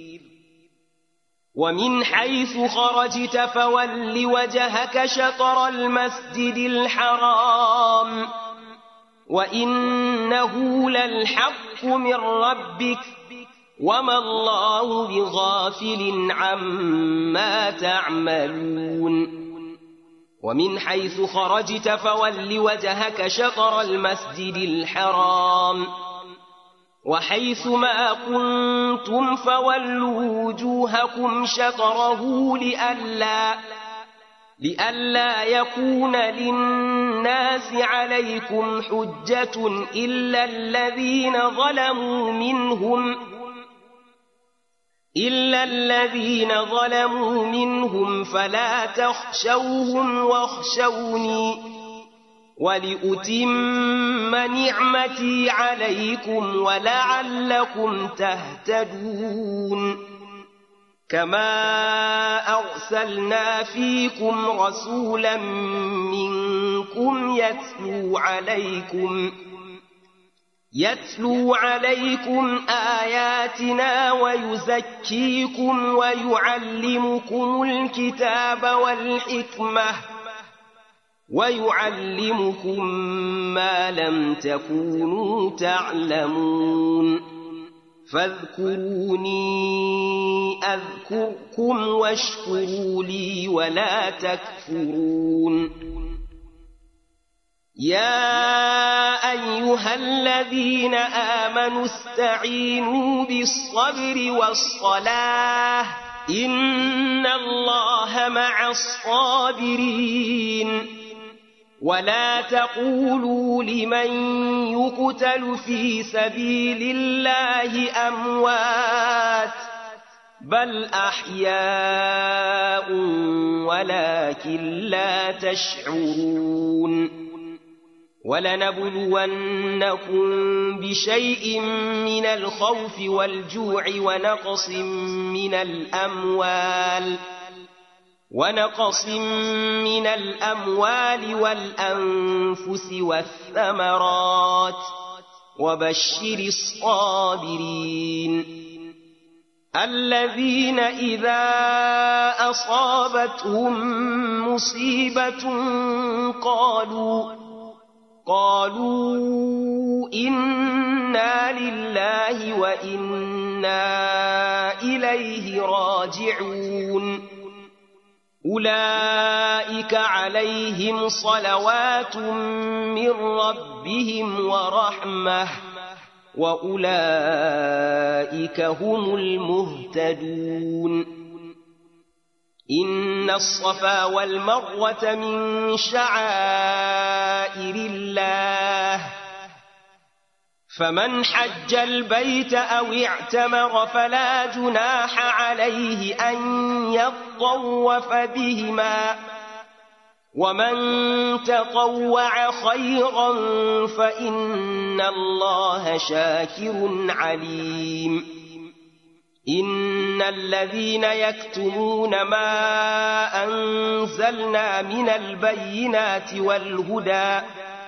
S1: ومن حيث خرجت فول وجهك شطر المسجد الحرام وإنه للحق من ربك وما الله بغافل عما تعملون ومن حيث خرجت فول وجهك شطر المسجد الحرام وحيث ما كنتم فولوا وجوهكم شطره لئلا لئلا يكون للناس عليكم حجة إلا الذين ظلموا منهم إلا الذين ظلموا منهم فلا تخشوهم واخشوني ولأتم نعمتي عليكم ولعلكم تهتدون كما أرسلنا فيكم رسولا منكم يتلو عليكم يتلو عليكم آياتنا ويزكيكم ويعلمكم الكتاب والحكمة ويعلمكم ما لم تكونوا تعلمون فاذكروني أذكركم واشكروا لي ولا تكفرون يا أيها الذين آمنوا استعينوا بالصبر والصلاة إن الله مع الصابرين ولا تقولوا لمن يقتل في سبيل الله أموات بل أحياء ولكن لا تشعرون ولنبلونكم بشيء من الخوف والجوع ونقص من الأموال ونقص من الأموال والأنفس والثمرات وبشر الصابرين الذين إذا أصابتهم مصيبة قالوا قالوا إنا لله وإنا إليه راجعون أولئك عليهم صلوات من ربهم ورحمة وأولئك هم المهتدون إن الصفا والمروة من شعائر الله فمن حج البيت أو اعتمر فلا جناح عليه أن يطوف بهما ومن تطوع خيرا فإن الله شاكر عليم إن الذين يكتمون ما أنزلنا من البينات والهدى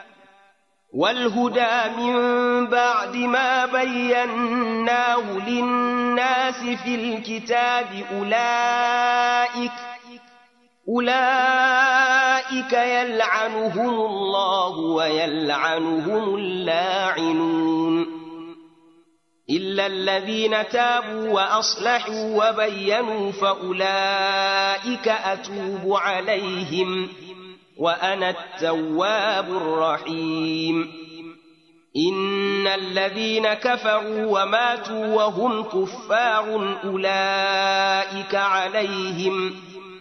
S1: والهدى من بعد ما بيناه للناس في الكتاب أولئك أولئك يلعنهم الله ويلعنهم اللاعنون إلا الذين تابوا وأصلحوا وبينوا فأولئك أتوب عليهم وأنا التواب الرحيم إن الذين كفروا وماتوا وهم كفار أولئك عليهم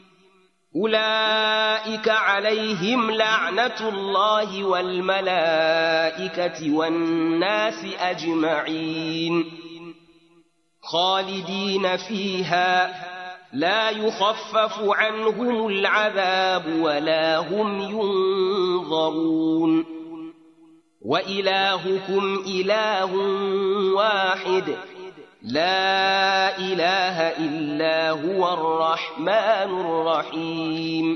S1: أولئك عليهم لعنة الله والملائكة والناس أجمعين خالدين فيها لا يخفف عنهم العذاب ولا هم ينظرون وإلهكم إله واحد لا إله إلا هو الرحمن الرحيم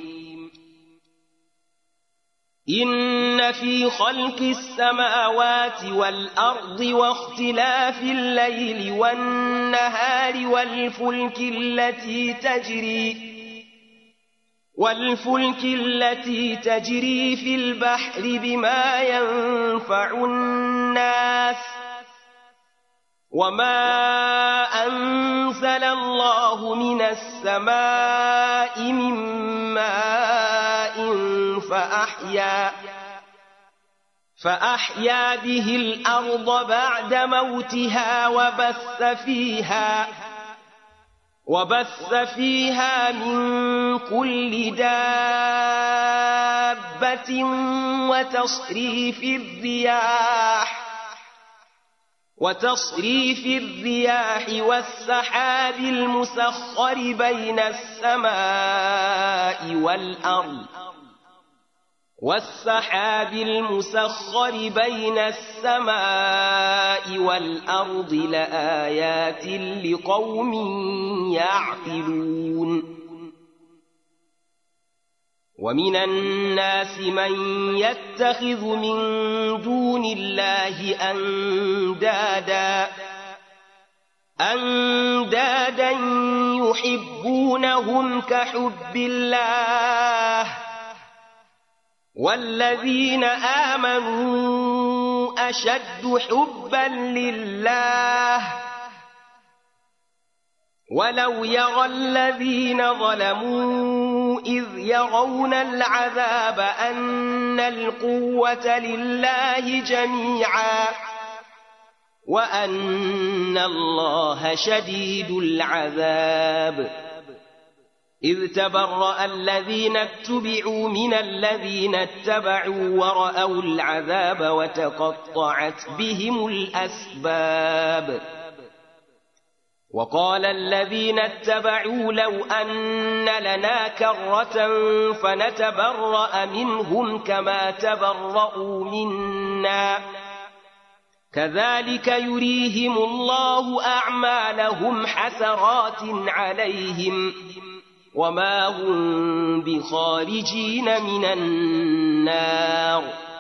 S1: إن في خلق السماوات والأرض واختلاف الليل والنهار والفلك التي تجري والفلك التي تجري في البحر بما ينفع الناس وما أنزل الله من السماء من ماء فأحيا فأحيا به الأرض بعد موتها وبث فيها وبث فيها من كل دابة وتصريف الرياح وتصريف الرياح والسحاب المسخر بين السماء والأرض والسحاب المسخر بين السماء والأرض لآيات لقوم يعقلون ومن الناس من يتخذ من دون الله أندادا أندادا يحبونهم كحب الله والذين آمنوا أشد حبا لله ولو يرى الذين ظلموا إذ يرون العذاب أن القوة لله جميعا وأن الله شديد العذاب إذ تبرأ الذين اتبعوا من الذين اتبعوا ورأوا العذاب وتقطعت بهم الأسباب وقال الذين اتبعوا لو أن لنا كرة فنتبرأ منهم كما تبرأوا منا كذلك يريهم الله أعمالهم حسرات عليهم وما هم بخارجين من النار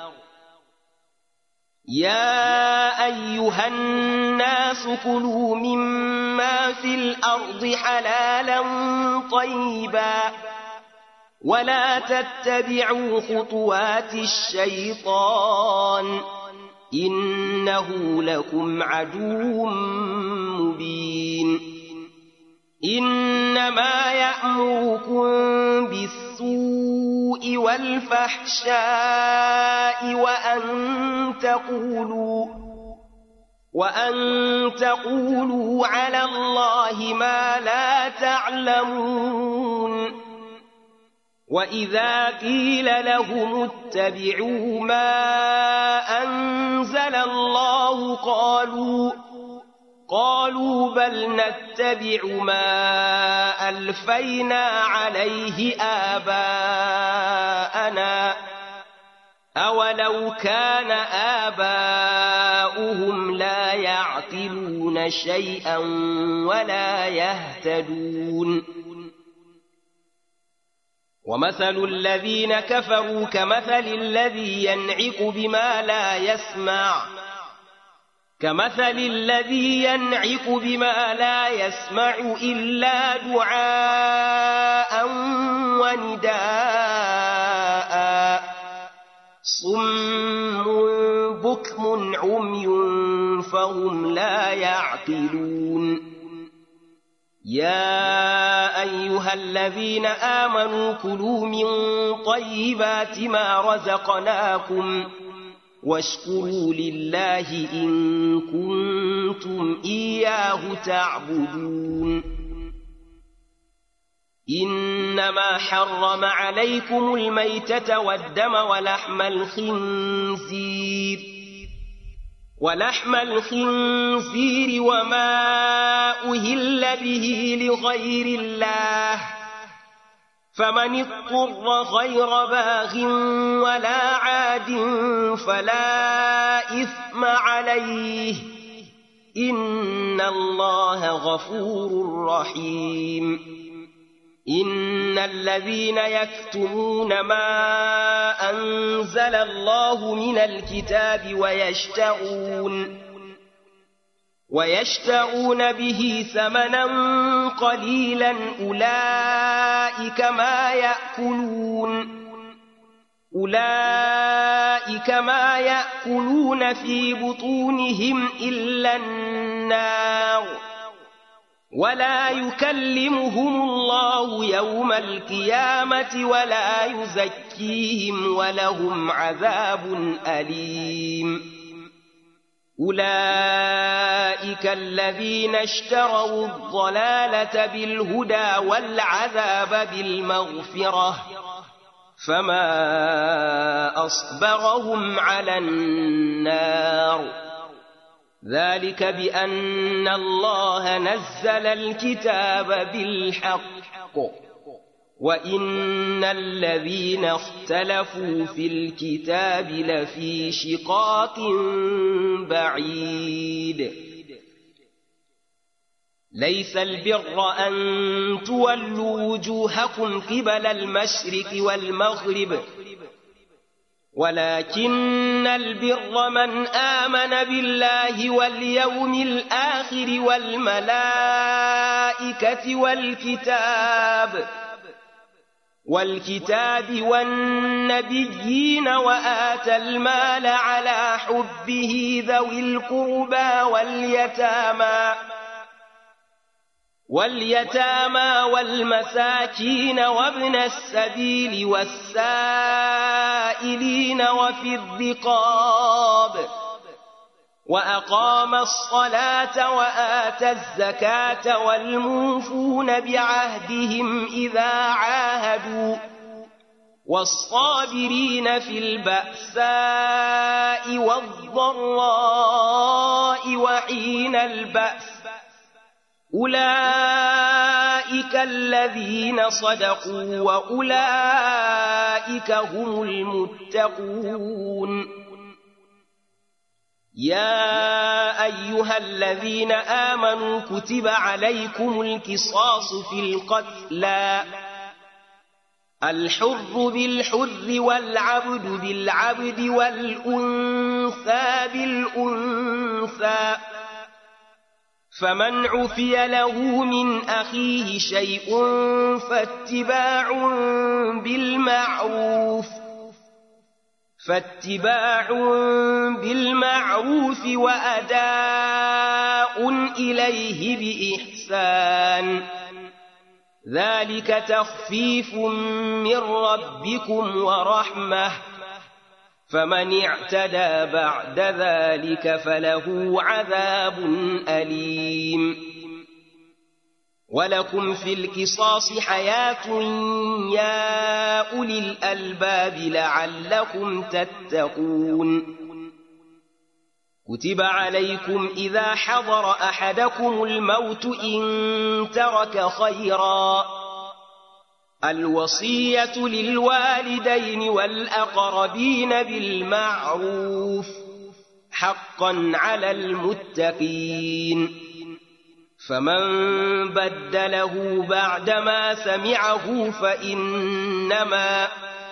S1: يا أيها الناس كلوا مما في الأرض حلالا طيبا ولا تتبعوا خطوات الشيطان إنه لكم عدو مبين إنما يأمركم بالسوء والفحشاء وأن تقولوا وأن تقولوا على الله ما لا تعلمون وإذا قيل لهم اتبعوا ما أنزل الله قالوا قالوا بل نتبع ما ألفينا عليه آباءنا أولو كان آباؤهم لا يعقلون شيئا ولا يهتدون ومثل الذين كفروا كمثل الذي ينعق بما لا يسمع كمثل الذي ينعق بما لا يسمع إلا دعاء ونداء صم بكم عمي فهم لا يعقلون يا أيها الذين آمنوا كلوا من طيبات ما رزقناكم واشكروا لله إن كنتم إياه تعبدون إنما حرم عليكم الميتة والدم ولحم الخنزير ولحم الخنزير وما أهل به لغير الله فمن اضطر غير باغ ولا عاد فلا إثم عليه إن الله غفور رحيم إن الذين يكتمون ما أنزل الله من الكتاب ويشترون ويشترون به ثمنا قليلا أولئك ما يأكلون أولئك ما يأكلون في بطونهم إلا النار ولا يكلمهم الله يوم القيامة ولا يزكيهم ولهم عذاب أليم أولئك الذين اشتروا الضلالة بالهدى والعذاب بالمغفرة فما أصبرهم على النار ذلك بأن الله نزل الكتاب بالحق وإن الذين اختلفوا في الكتاب لفي شقاق بعيد ليس البر أن تولوا وجوهكم قبل المشرق والمغرب ولكن البر من آمن بالله واليوم الآخر والملائكة والكتاب والكتاب والنبيين وآتى المال على حبه ذوي القربى واليتامى واليتامى والمساكين وابن السبيل والسائلين وفي الرقاب وأقام الصلاة وآتى الزكاة والموفون بعهدهم إذا عاهدوا والصابرين في البأساء والضراء وحين البأس أولئك الذين صدقوا وأولئك هم المتقون يا أيها الذين آمنوا كتب عليكم القصاص في القتلى الحر بالحر والعبد بالعبد والأنثى بالأنثى فمن عفي له من أخيه شيء فاتباع بالمعروف فاتباع بالمعروف وأداء إليه بإحسان ذلك تخفيف من ربكم ورحمة فمن اعتدى بعد ذلك فله عذاب أليم ولكم في القصاص حياة يا أولي الألباب لعلكم تتقون كتب عليكم إذا حضر أحدكم الموت إن ترك خيرا الوصية للوالدين والأقربين بالمعروف حقا على المتقين فمن بدله بعدما سمعه فإنما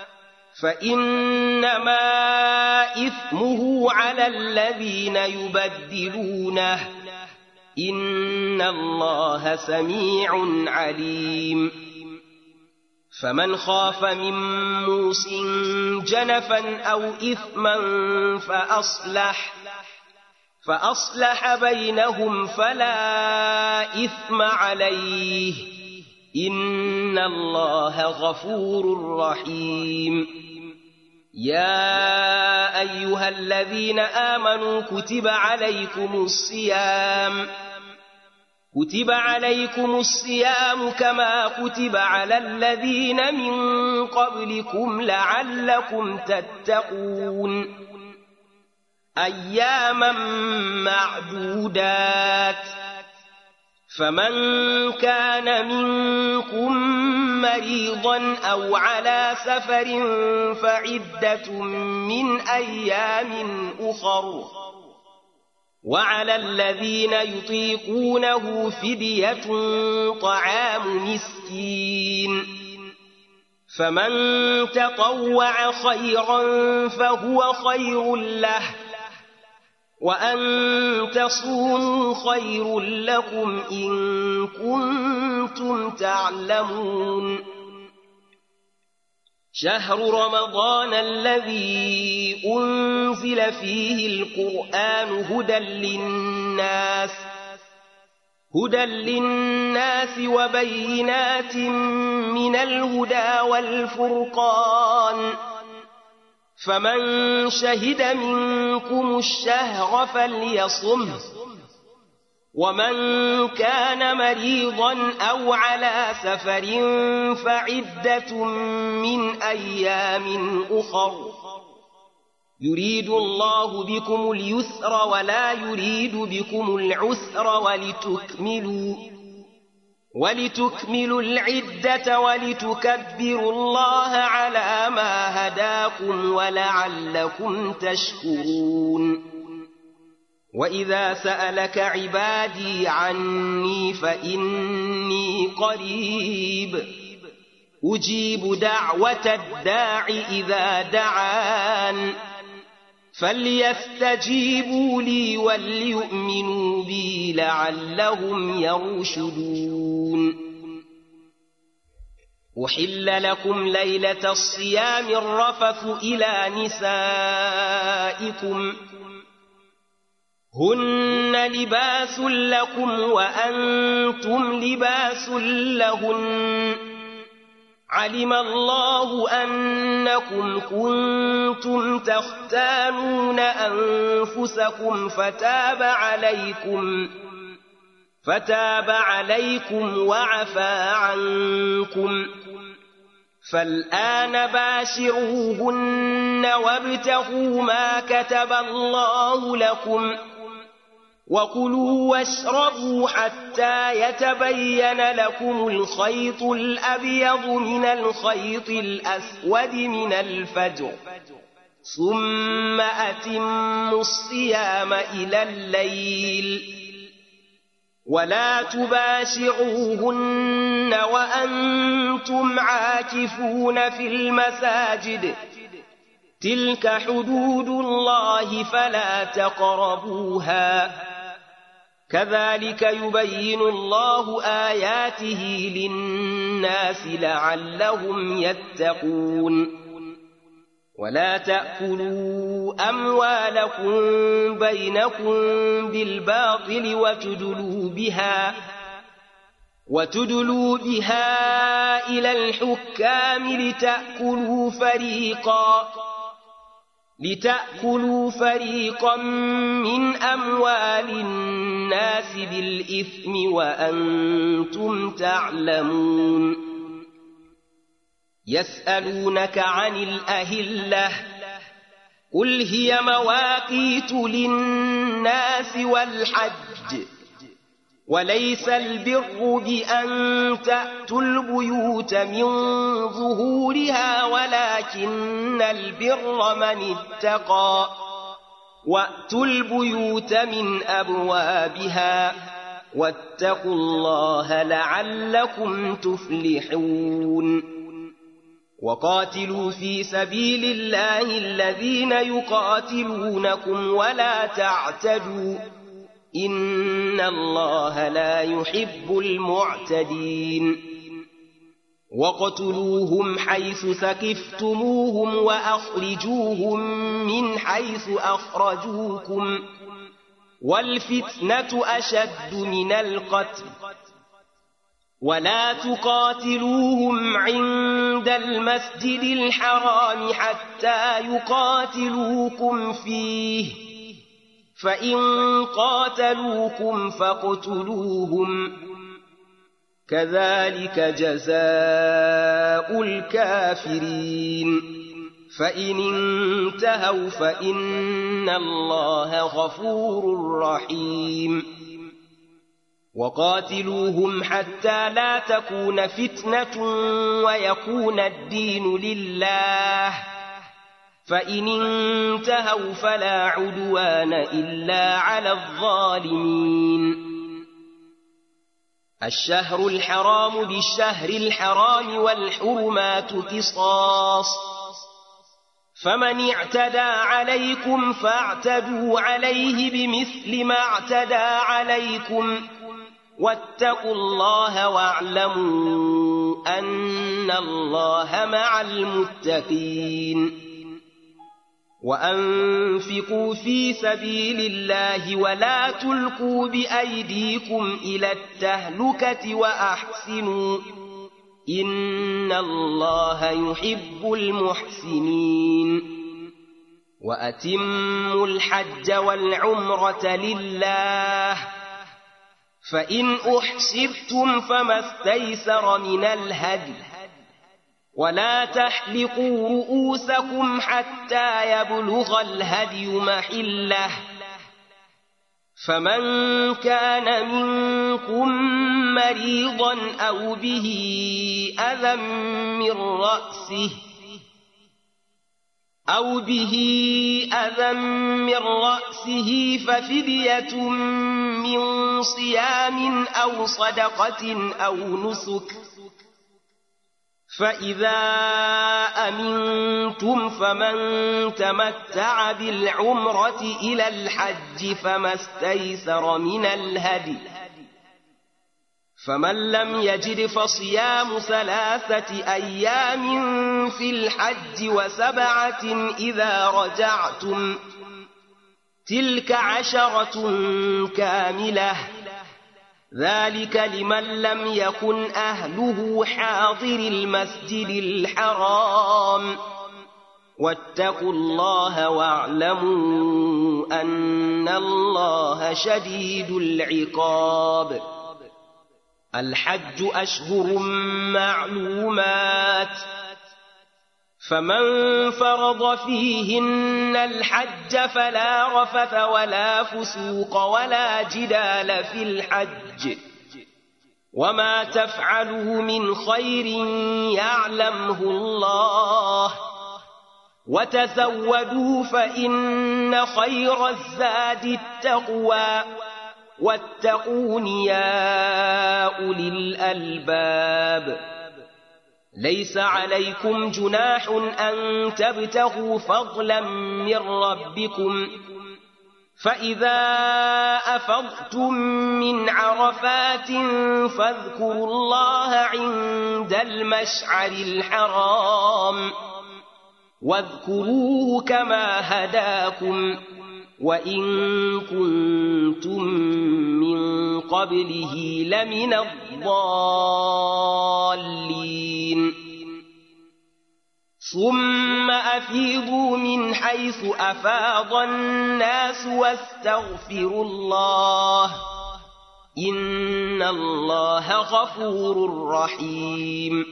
S1: فإنما إثمه على الذين يبدلونه إن الله سميع عليم فمن خاف من موص جنفا أو إثما فأصلح فأصلح بينهم فلا إثم عليه إن الله غفور رحيم يا أيها الذين آمنوا كتب عليكم الصيام كتب عليكم الصيام كما كتب على الذين من قبلكم لعلكم تتقون أياما معدودات فمن كان منكم مريضا أو على سفر فعدة من أيام أخر وعلى الذين يطيقونه فدية طعام مسكين فمن تطوع خيرا فهو خير له وأن تصوموا خير لكم إن كنتم تعلمون شهر رمضان الذي أنزل فيه القرآن هدى للناس هدى للناس وبينات من الهدى والفرقان فمن شهد منكم الشهر فليصمه ومن كان مريضا أو على سفر فعدة من أيام أخر يريد الله بكم اليسر ولا يريد بكم العسر ولتكملوا ولتكملوا العدة ولتكبروا الله على ما هداكم ولعلكم تشكرون وإذا سألك عبادي عني فإني قريب أجيب دعوة الداع إذا دعان فليستجيبوا لي وليؤمنوا بي لعلهم يرشدون أحل لكم ليلة الصيام الرفث إلى نسائكم هن لباس لكم وأنتم لباس لهن علم الله أنكم كنتم تختانون أنفسكم فتاب عليكم فتاب عليكم وعفى عنكم فالآن باشروهن وابتغوا ما كتب الله لكم وكلوا واشربوا حتى يتبين لكم الخيط الأبيض من الخيط الأسود من الفجر ثم أتموا الصيام إلى الليل ولا تباشروهن وأنتم عاكفون في المساجد تلك حدود الله فلا تقربوها كذلك يبين الله آياته للناس لعلهم يتقون ولا تأكلوا أموالكم بينكم بالباطل وتدلوا بها وتدلوا بها إلى الحكام لتأكلوا فريقا لتأكلوا فريقا من أموال الناس بالإثم وأنتم تعلمون يسألونك عن الأهلة قل هي مواقيت للناس والحج وليس البر بأن تأتوا البيوت من ظهورها ولكن البر من اتقى وأتوا البيوت من أبوابها واتقوا الله لعلكم تفلحون وقاتلوا في سبيل الله الذين يقاتلونكم ولا تعتدوا إن الله لا يحب المعتدين وقتلوهم حيث ثقفتموهم وأخرجوهم من حيث أخرجوكم والفتنة أشد من القتل ولا تقاتلوهم عند المسجد الحرام حتى يقاتلوكم فيه فإن قاتلوكم فاقتلوهم كذلك جزاء الكافرين فإن انتهوا فإن الله غفور رحيم وقاتلوهم حتى لا تكون فتنة ويكون الدين لله فإن انتهوا فلا عدوان إلا على الظالمين الشهر الحرام بالشهر الحرام والحرمات قصاص فمن اعتدى عليكم فاعتدوا عليه بمثل ما اعتدى عليكم واتقوا الله واعلموا أن الله مع المتقين وأنفقوا في سبيل الله ولا تلقوا بأيديكم إلى التهلكة وأحسنوا إن الله يحب المحسنين وأتموا الحج والعمرة لله فإن أحسرتم فما استيسر من الهدي ولا تحلقوا رؤوسكم حتى يبلغ الهدي محله فمن كان منكم مريضا أو به أذى من رأسه أو به أذى من رأسه ففدية من صيام أو صدقة أو نسك فإذا أمنتم فمن تمتع بالعمرة إلى الحج فما استيسر من الهدي فمن لم يجد فصيام ثلاثة أيام في الحج وسبعة إذا رجعتم تلك عشرة كاملة ذلك لمن لم يكن أهله حاضر المسجد الحرام واتقوا الله واعلموا أن الله شديد العقاب الحج أشهر معلومات فمن فرض فيهن الحج فلا رفث ولا فسوق ولا جدال في الحج وما تفعلوا من خير يعلمه الله وتزودوا فإن خير الزاد التقوى واتقون يا أولي الألباب ليس عليكم جناح أن تبتغوا فضلا من ربكم فإذا أفضتم من عرفات فاذكروا الله عند المشعر الحرام واذكروه كما هداكم وإن كنتم من قبله لمن الضالين ثم أفيضوا من حيث أفاض الناس واستغفروا الله إن الله غفور رحيم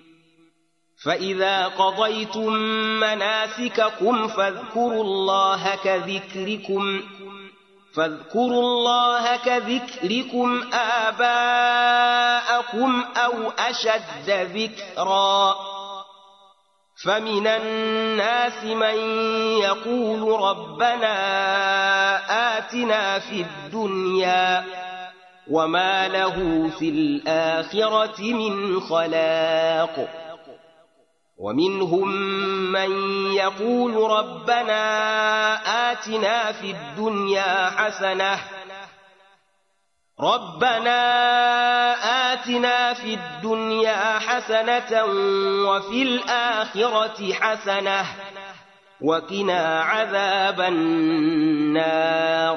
S1: فإذا قضيتم مناسككم فاذكروا الله كذكركم فاذكروا الله كذكركم آباءكم أو أشد ذكرا فمن الناس من يقول ربنا آتنا في الدنيا وما له في الآخرة من خلاق ومنهم من يقول ربنا آتنا في الدنيا حسنة ربنا آتنا في الدنيا حسنة وفي الآخرة حسنة وقنا عذاب النار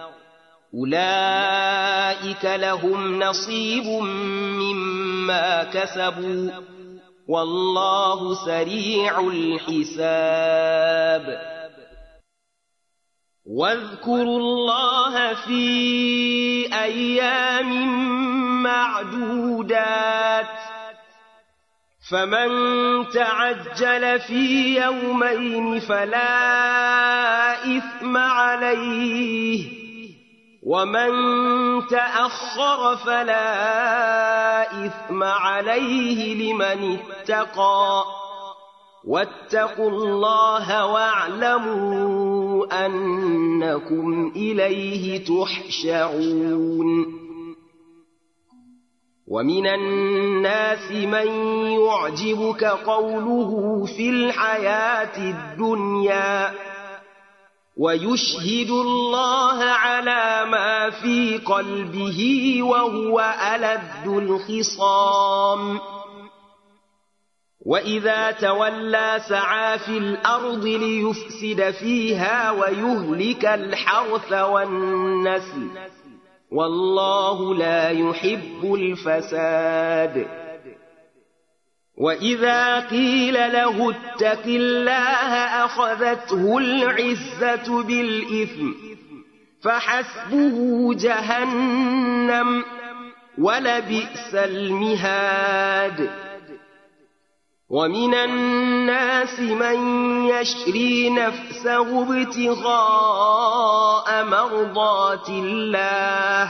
S1: أولئك لهم نصيب مما كسبوا والله سريع الحساب واذكروا الله في أيام معدودات فمن تعجل في يومين فلا إثم عليه ومن تأخر فلا إثم عليه لمن اتقى واتقوا الله واعلموا أنكم إليه تحشرون ومن الناس من يعجبك قوله في الحياة الدنيا ويشهد الله على ما في قلبه وهو ألد الخصام وإذا تولى سعى في الأرض ليفسد فيها ويهلك الحرث والنسل والله لا يحب الفساد وإذا قيل له اتق الله أخذته العزة بالإثم فحسبه جهنم ولبئس المهاد ومن الناس من يشري نفسه ابتغاء مرضات الله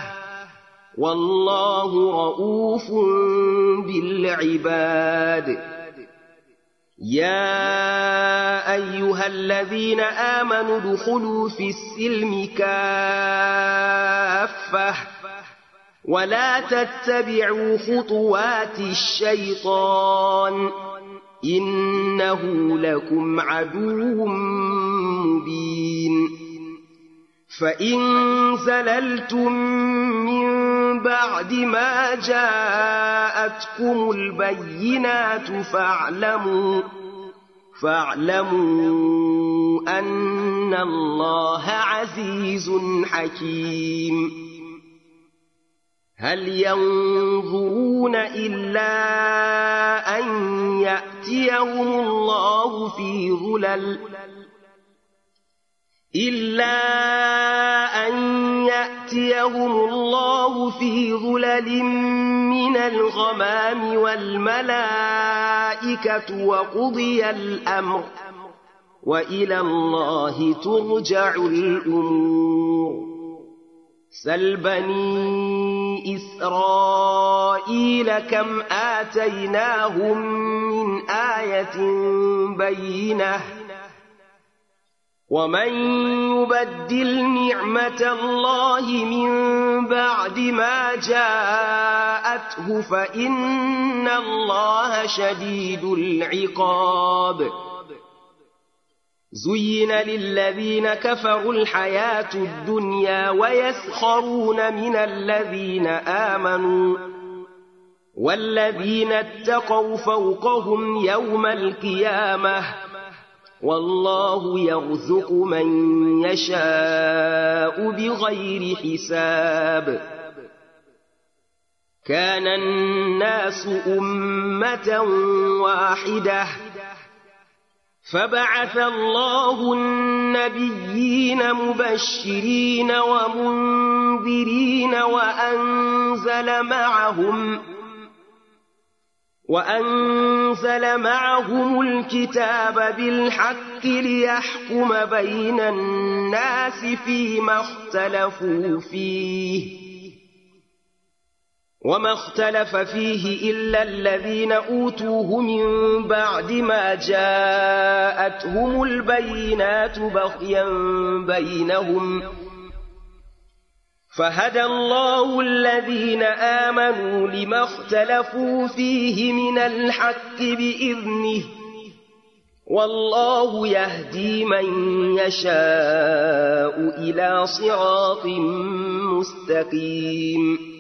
S1: والله رؤوف بالعباد يا أيها الذين آمنوا ادخلوا في السلم كافة ولا تتبعوا خطوات الشيطان إنه لكم عدو مبين فإن زللتم من بعد ما جاءتكم البينات فاعلموا فاعلموا أن الله عزيز حكيم هل ينظرون إلا أن يأتيهم الله في ظلل إلا أن يأتيهم الله في ظلل من الغمام والملائكة وقضي الأمر وإلى الله ترجع الأمور سل بني إسرائيل كم آتيناهم من آية بينة ومن يبدل نعمة الله من بعد ما جاءته فإن الله شديد العقاب زين للذين كفروا الحياة الدنيا ويسخرون من الذين آمنوا والذين اتقوا فوقهم يوم القيامة والله يرزق من يشاء بغير حساب كان الناس أمة واحدة فبعث الله النبيين مبشرين ومنذرين وأنزل معهم وأنزل معهم الكتاب بالحق ليحكم بين الناس فيما اختلفوا فيه وما اختلف فيه إلا الذين أوتوه من بعد ما جاءتهم البينات بغيا بينهم فهدى الله الذين آمنوا لما اختلفوا فيه من الحق بإذنه والله يهدي من يشاء إلى صراط مستقيم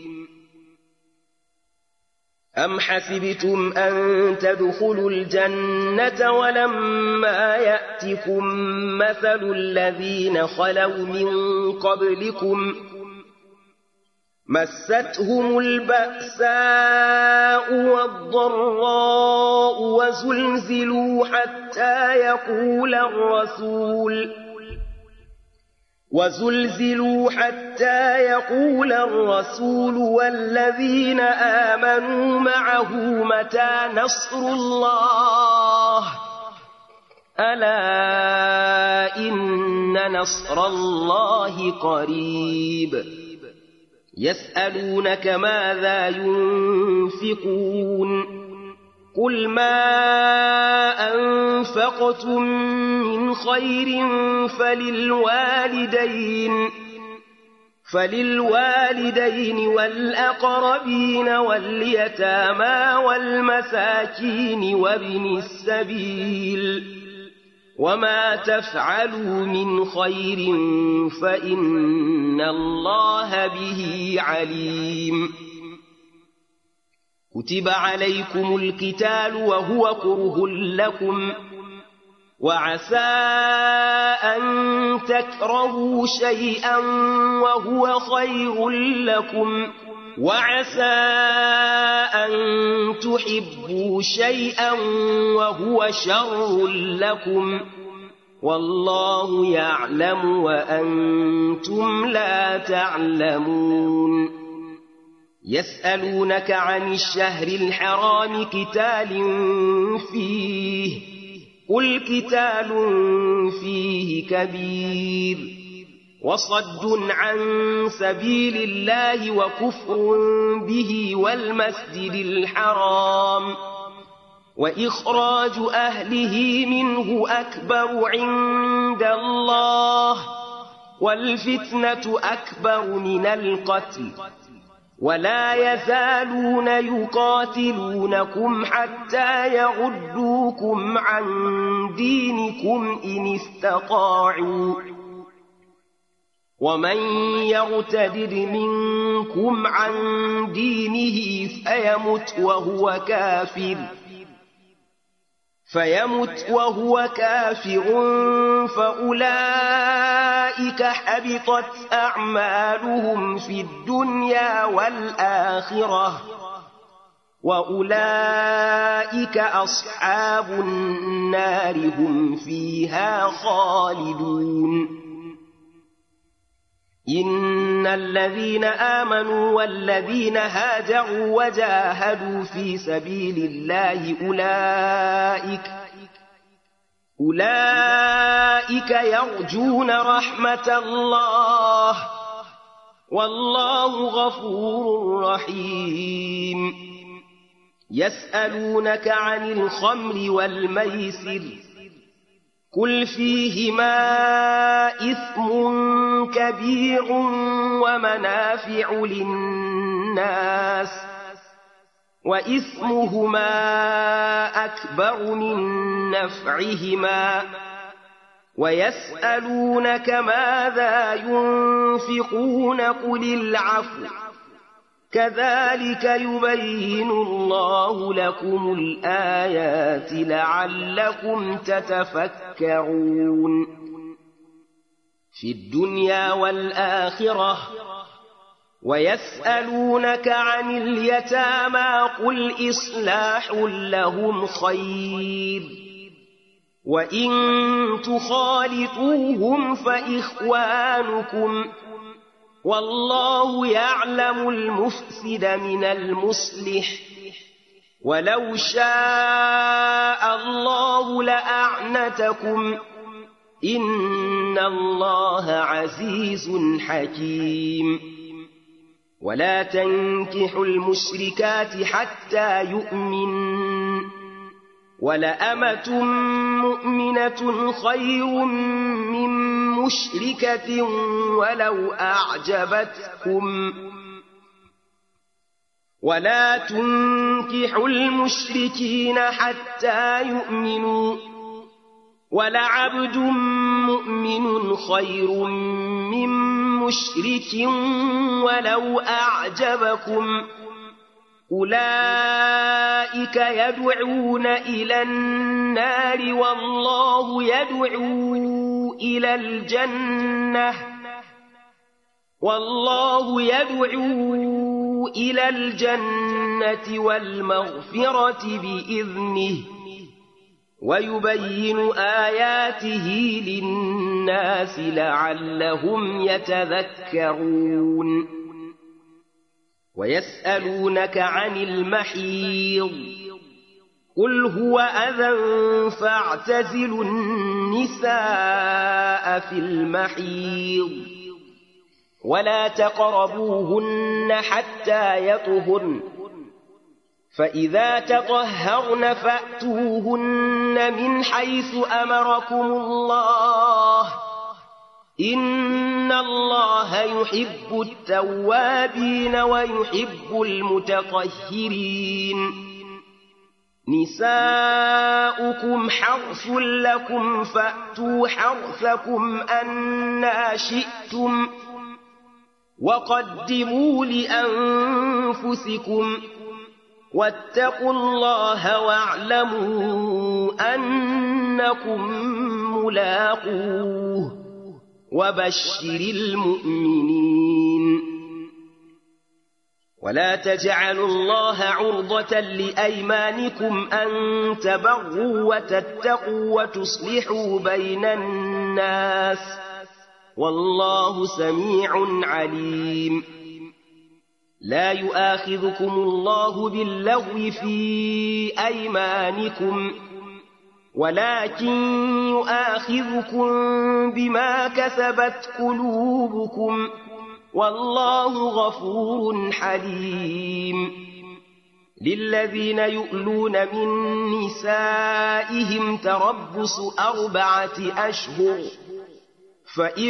S1: أم حسبتم أن تدخلوا الجنة ولما يأتكم مثل الذين خلوا من قبلكم مستهم البأساء والضراء وزلزلوا حتى يقول الرسول وزلزلوا حتى يقول الرسول والذين آمنوا معه متى نصر الله ألا إن نصر الله قريب يسألونك ماذا ينفقون قل ما أنفقتم من خير فللوالدين فللوالدين والأقربين واليتامى والمساكين وابن السبيل وما تفعلوا من خير فإن الله به عليم كتب عليكم القتال وهو كره لكم وعسى أن تكرهوا شيئا وهو خير لكم وعسى أن تحبوا شيئا وهو شر لكم والله يعلم وأنتم لا تعلمون يسألونك عن الشهر الحرام قتال فيه قل قتال فيه كبير وصد عن سبيل الله وكفر به والمسجد الحرام وإخراج أهله منه أكبر عند الله والفتنة أكبر من القتل ولا يزالون يقاتلونكم حتى يردوكم عن دينكم إن استطاعوا ومن يرتد منكم عن دينه فيمت وهو كافر فيمت وهو كافر فأولئك حبطت أعمالهم في الدنيا والآخرة وأولئك أصحاب النار هم فيها خالدون إن الذين آمنوا والذين هاجروا وجاهدوا في سبيل الله أولئك أولئك يرجون رحمة الله والله غفور رحيم يسألونك عن الخمر والميسر قل فيهما إثم كبير ومنافع للناس وإثمهما أكبر من نفعهما ويسألونك ماذا ينفقون قل العفو كذلك يبين الله لكم الآيات لعلكم تتفكرون في الدنيا والآخرة ويسألونك عن اليتامى قل إصلاح لهم خير وإن تخالطوهم فإخوانكم والله يعلم المفسد من المصلح ولو شاء الله لأعنتكم إن الله عزيز حكيم ولا تنكحوا المشركات حتى يؤمنن ولأمة مؤمنة خير من مشركة ولو أعجبتكم ولا تنكحوا المشركين حتى يؤمنوا ولعبد مؤمن خير من مشرك ولو أعجبكم أولئك يدعون إلى النار والله يدعو إلى الجنة والله يدعو إلى الجنة والمغفرة بإذنه ويبين آياته للناس لعلهم يتذكرون ويسألونك عن المحيض قل هو أذى فاعتزلوا النساء في المحيض ولا تقربوهن حتى يطهرن فإذا تطهرن فأتوهن من حيث أمركم الله إن الله يحب التوابين ويحب المتطهرين نساؤكم حرث لكم فأتوا حرثكم أنى شئتم وقدموا لأنفسكم واتقوا الله واعلموا أنكم ملاقوه وبشر المؤمنين ولا تجعلوا الله عرضة لأيمانكم أن تبروا وتتقوا وتصلحوا بين الناس والله سميع عليم لا يؤاخذكم الله باللغو في أيمانكم ولكن يؤاخذكم بما كسبت قلوبكم والله غفور حليم للذين يؤلون من نسائهم تربص أربعة أشهر فإن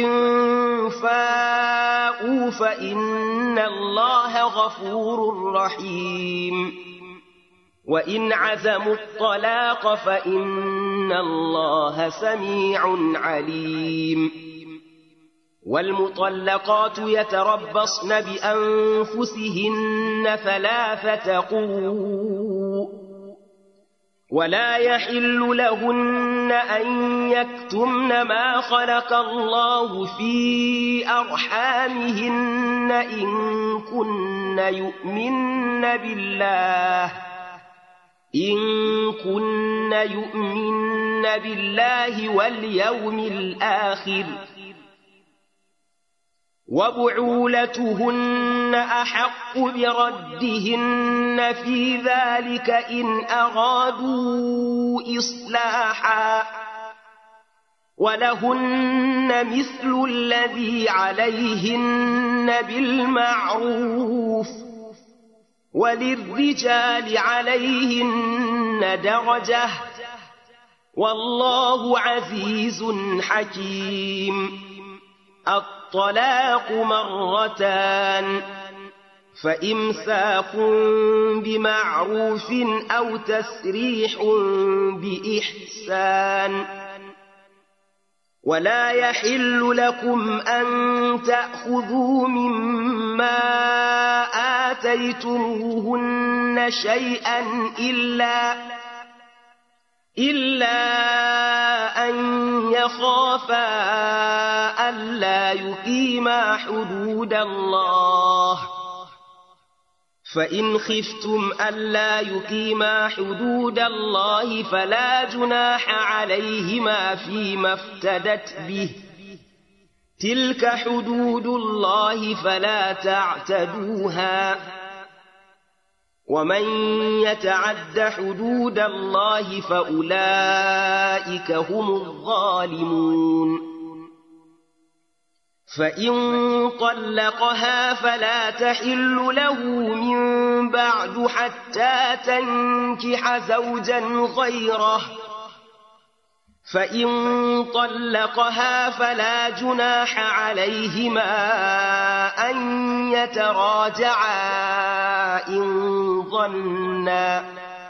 S1: فاءوا فإن الله غفور رحيم وإن عزموا الطلاق فإن الله سميع عليم والمطلقات يتربصن بأنفسهن ثلاثة قروء ولا يحل لهن أن يكتمن ما خلق الله في أرحامهن إن كن يؤمن بالله إن كن يؤمن بالله واليوم الآخر وبعولتهن أحق بردهن في ذلك إن أرادوا إصلاحا ولهن مثل الذي عليهن بالمعروف وللرجال عليهن درجة والله عزيز حكيم الطلاق مرتان فإمساك بمعروف أو تسريح بإحسان ولا يحل لكم أن تأخذوا مما آتيتموهن شيئا إلا إلا أن يخافا ألا يقيما حدود الله فإن خفتم ألا يقيما حدود الله فلا جناح عليهما فيما افتدت به تلك حدود الله فلا تعتدوها ومن يتعد حدود الله فأولئك هم الظالمون فإن طلقها فلا تحل له من بعد حتى تنكح زوجا غيره فإن طلقها فلا جناح عليهما أن يتراجعا إن ظنا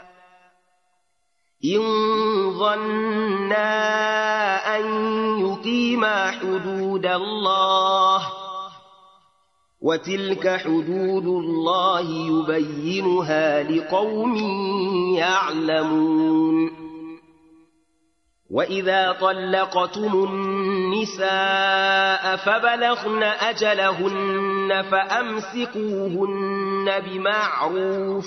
S1: إن ظنا أن يقيما حدود الله وتلك حدود الله يبينها لقوم يعلمون وإذا طلقتم النساء فبلغن أجلهن فأمسكوهن بمعروف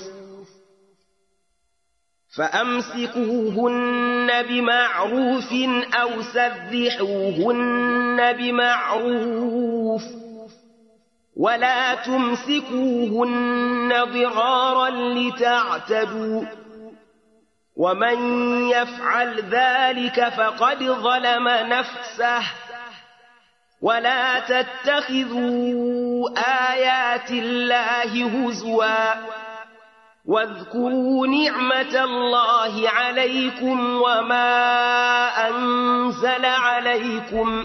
S1: فأمسكوهن بمعروف أو سرحوهن بمعروف ولا تمسكوهن ضرارا لتعتدوا ومن يفعل ذلك فقد ظلم نفسه ولا تتخذوا آيات الله هزوا واذكروا نعمة الله عليكم وما أنزل عليكم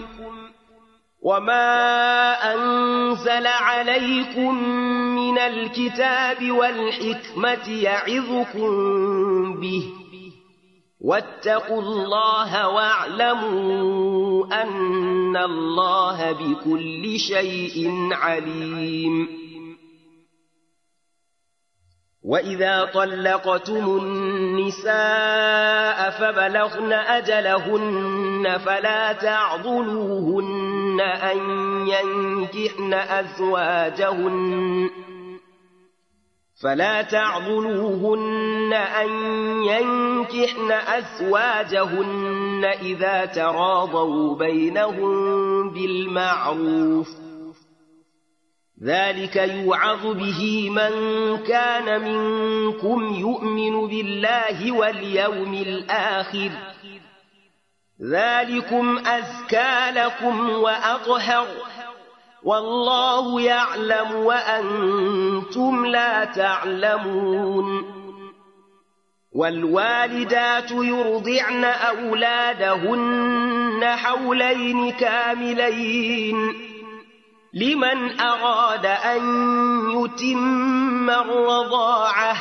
S1: وما أنزل عليكم من الكتاب والحكمة يعظكم به واتقوا الله واعلموا أن الله بكل شيء عليم وإذا طلقتم النساء فبلغن أجلهن فلا تعضلوهن أن ينكحن أزواجهن فلا تعضلوهن أن ينكحن أزواجهن إذا تراضوا بينهم بالمعروف ذلك يوعظ به من كان منكم يؤمن بالله واليوم الآخر ذلكم أزكى لكم وأطهر والله يعلم وأنتم لا تعلمون والوالدات يرضعن أولادهن حولين كاملين لمن أراد أن يتم الرضاعة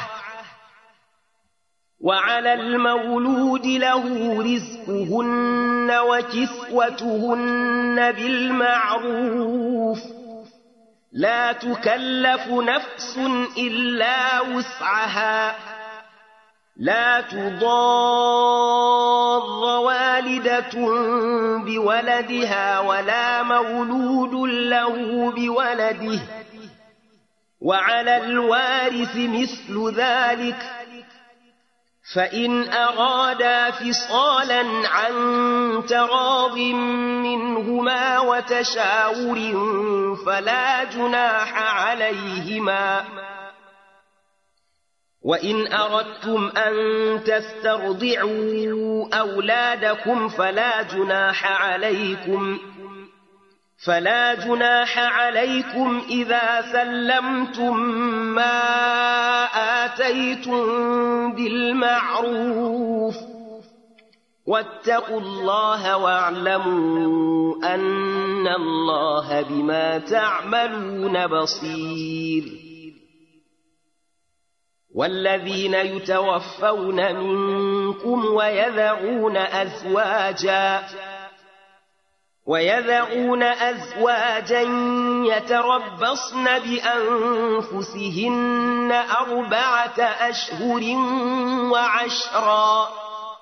S1: وعلى المولود له رزقهن وكسوتهن بالمعروف لا تكلف نفس إلا وسعها لا تضار والدة بولدها ولا مولود له بولده وعلى الوارث مثل ذلك فإن أرادا فصالا عن تراض منهما وتشاور فلا جناح عليهما وإن أردتم أن تسترضعوا أولادكم فلا جناح عليكم فلا جناح عليكم إذا سلمتم ما آتيتم بالمعروف واتقوا الله واعلموا أن الله بما تعملون بصير والذين يتوفون منكم ويذرون أزواجا ويذرون أزواجا يتربصن بأنفسهن أربعة أشهر وعشرا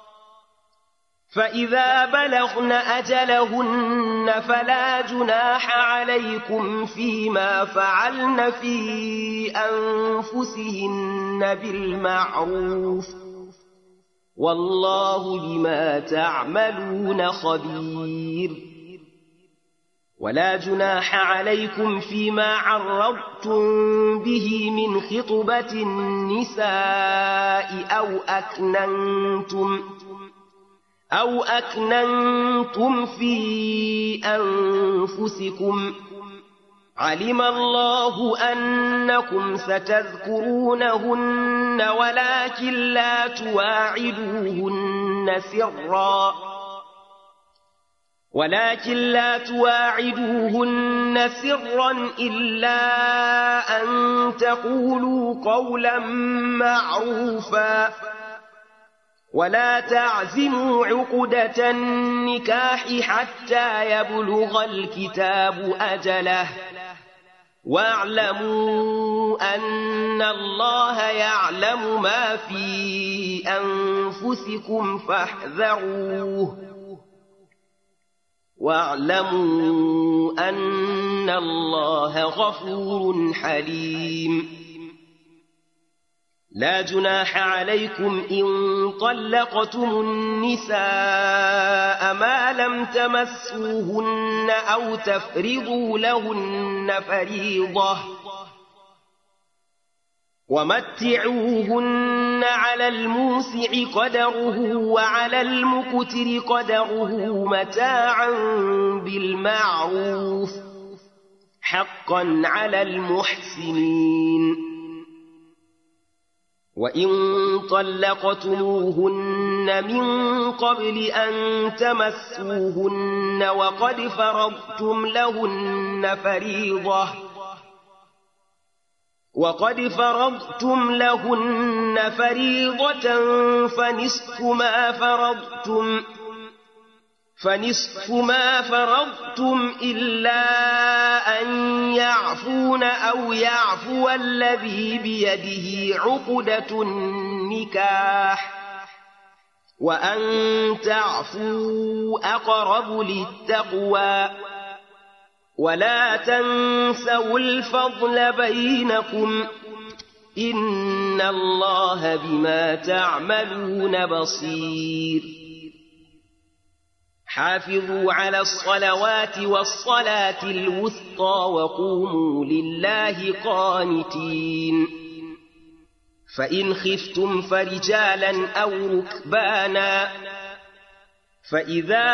S1: فإذا بلغن أجلهن فلا جناح عليكم فيما فعلن في أنفسهن بالمعروف والله بما تعملون خبير ولا جناح عليكم فيما عرضتم به من خطبة النساء أو أكننتم أو أكننتم في أنفسكم علم الله أنكم ستذكرونهن ولكن لا تواعدوهن سرا ولكن لا تواعدوهن سرا إلا أن تقولوا قولا معروفا ولا تعزموا عقدة النكاح حتى يبلغ الكتاب أجله واعلموا أن الله يعلم ما في أنفسكم فاحذروه واعلموا أن الله غفور حليم لا جناح عليكم إن طلقتم النساء ما لم تمسوهن أو تفرضوا لهن فريضة ومتعوهن على الموسع قدره وعلى المقتر قدره متاعا بالمعروف حقا على المحسنين وإن طلقتموهن من قبل أن تمسوهن وقد فرضتم لهن فريضة وقد فرضتم لهن فريضة فنصف ما فرضتم فنصف ما فرضتم إلا أن يعفون أو يعفو الذي بيده عقدة النكاح وأن تعفوا أقرب للتقوى ولا تنسوا الفضل بينكم إن الله بما تعملون بصير حافظوا على الصلوات والصلاة الوسطى وقوموا لله قانتين فإن خفتم فرجالا أو ركبانا فإذا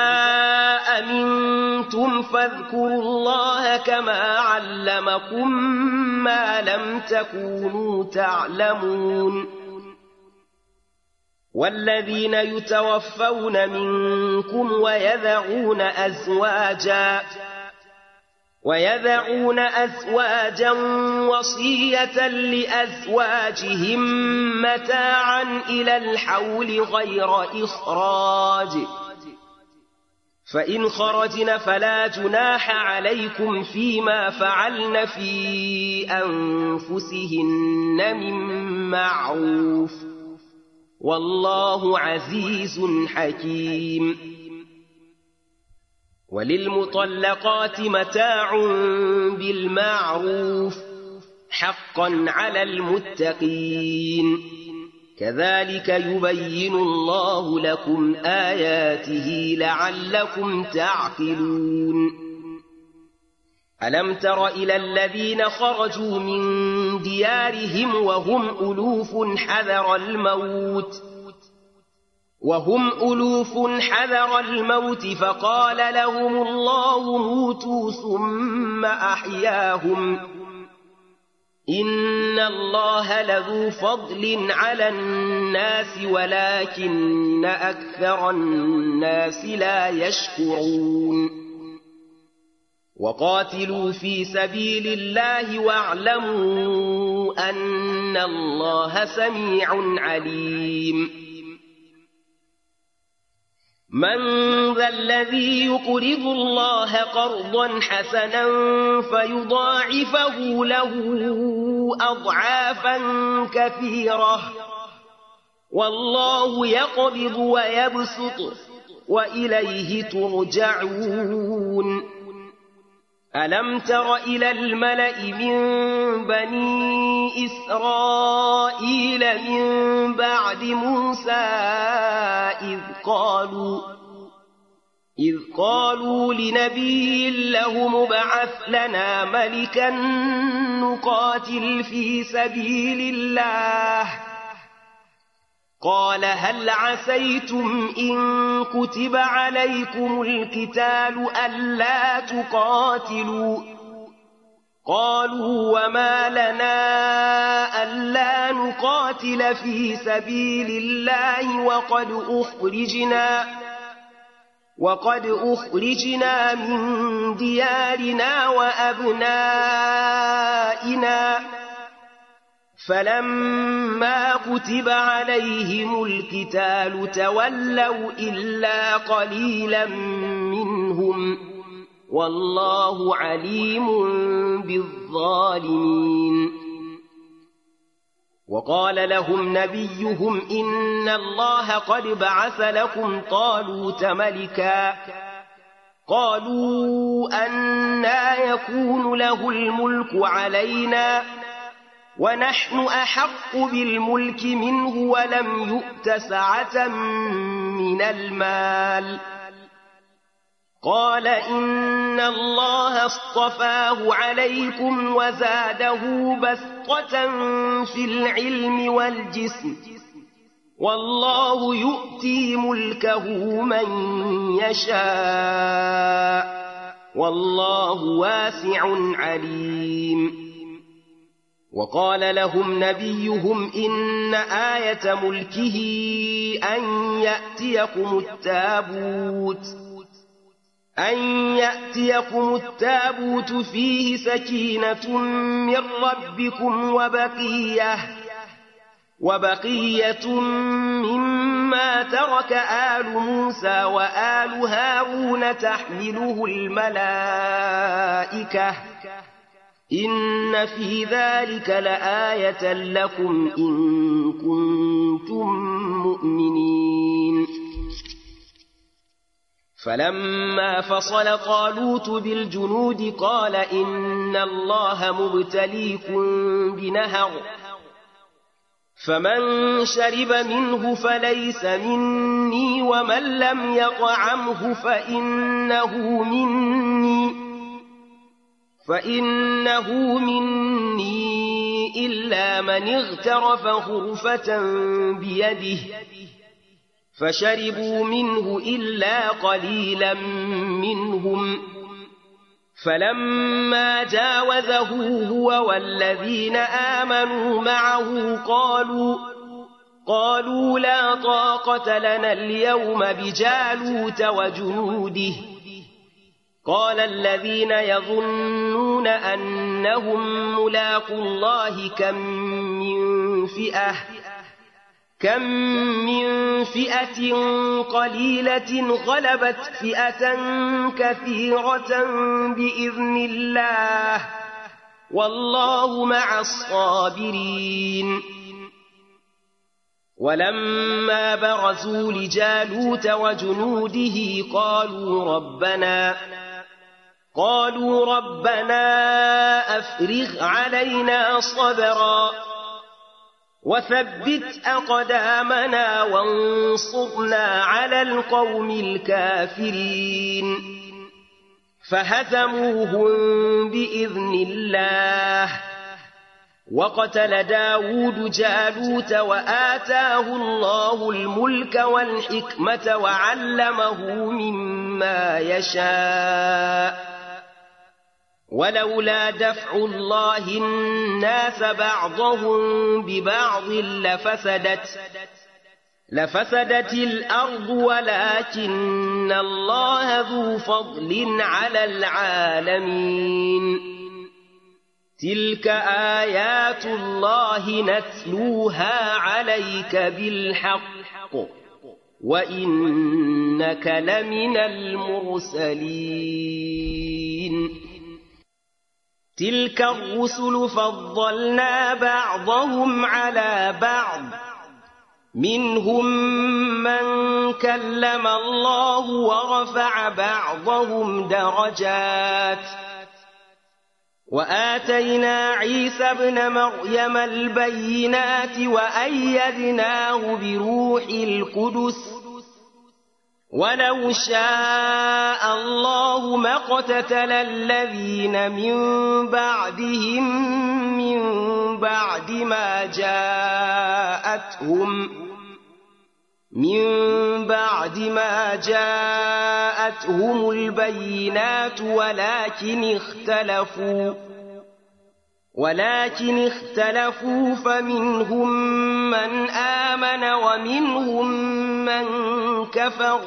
S1: أمنتم فاذكروا الله كما علمكم ما لم تكونوا تعلمون والذين يتوفون منكم ويذرون أزواجا ويذرون أزواجا وصية لأزواجهم متاعا إلى الحول غير إخراج فإن خرجن فلا جناح عليكم فيما فعلن في أنفسهن من معروف والله عزيز حكيم وللمطلقات متاع بالمعروف حقا على المتقين كذلك يبين الله لكم آياته لعلكم تعقلون ألم تر إلى الذين خرجوا من ديارهم وهم ألوف حذر الموت وهم ألوف حذر الموت فقال لهم الله موتوا ثم أحياهم إن الله لذو فضل على الناس ولكن أكثر الناس لا يشكرون وقاتلوا في سبيل الله واعلموا أن الله سميع عليم من ذا الذي يقرض الله قرضا حسنا فيضاعفه له أضعافا كثيرة والله يقبض ويبسط وإليه ترجعون ألم تر إلى الملأ من بني إسرائيل من بعد موسى إذ قالوا إذ قالوا لنبي له ابعث لنا ملكا نقاتل في سبيل الله قال هل عسيتم إن كتب عليكم القتال ألا تقاتلوا قالوا وما لنا ألا نقاتل في سبيل الله وقد أخرجنا وقد أخرجنا من ديارنا وأبنائنا فلما كتب عليهم القتال تولوا إلا قليلا منهم والله عليم بالظالمين وقال لهم نبيهم إن الله قد بعث لكم طالوت ملكا قالوا أنى يكون له الملك علينا ونحن أحق بالملك منه ولم يؤت سعة من المال قال إن الله اصطفاه عليكم وزاده بسطة في العلم والجسم والله يؤتي ملكه من يشاء والله واسع عليم وقال لهم نبيهم إن آية ملكه أن يأتيكم التابوت أن يأتيكم التابوت فيه سكينة من ربكم وبقية وبقية مما ترك آل موسى وآل هارون تحمله الملائكة إن في ذلك لآية لكم إن كنتم مؤمنين فلما فصل طالوت بالجنود قال إن الله مبتليكم بنهر فمن شرب منه فليس مني ومن لم يطعمه فإنه مني فإنه مني إلا من اغترف غرفة بيده فشربوا منه إلا قليلا منهم فلما جاوزه هو والذين آمنوا معه قالوا قالوا لا طاقة لنا اليوم بجالوت وجنوده قال الذين يظنون أنهم ملاقو الله كم من فئة كم من فئة قليلة غلبت فئة كثيرة بإذن الله والله مع الصابرين ولما برزوا لجالوت وجنوده قالوا ربنا قالوا ربنا أفرغ علينا صبرا وثبت أقدامنا وانصرنا على القوم الكافرين فهزموهم بإذن الله وقتل داود جالوت وآتاه الله الملك والحكمة وعلمه مما يشاء ولولا دفع الله الناس بعضهم ببعض لفسدت لفسدت الأرض ولكن الله ذو فضل على العالمين تلك آيات الله نتلوها عليك بالحق وإنك لمن المرسلين تلك الرسل فضلنا بعضهم على بعض منهم من كلم الله ورفع بعضهم درجات وآتينا عيسى ابن مريم البينات وأيدناه بروح القدس ولو شاء الله ما اقتتل الذين من بعدهم من بعد ما جاءتهم من بعد ما جاءتهم البينات ولكن اختلفوا ولكن اختلفوا فمنهم من آمن ومنهم من كفر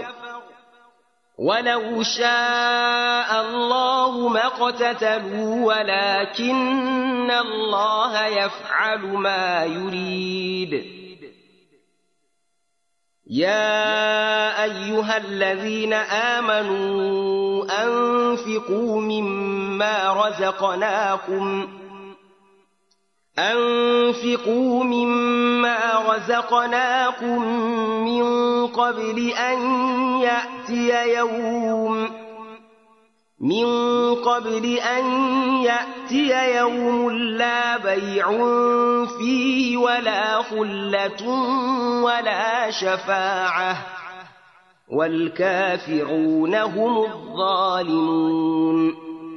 S1: ولو شاء الله ما اقتتلوا ولكن الله يفعل ما يريد يا أيها الذين آمنوا أنفقوا مما رزقناكم أنفقوا مما رزقناكم من قبل أن يأتي يوم من قبل أن يأتي يوم لا بيع فيه ولا خلة ولا شفاعة والكافرون هم الظالمون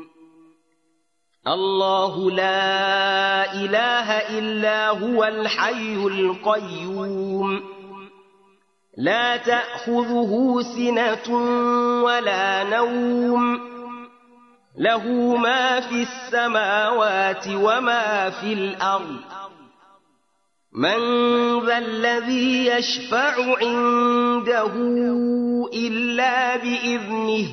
S1: الله لا إله إلا هو الحي القيوم لا تأخذه سنة ولا نوم له ما في السماوات وما في الأرض من ذا الذي يشفع عنده إلا بإذنه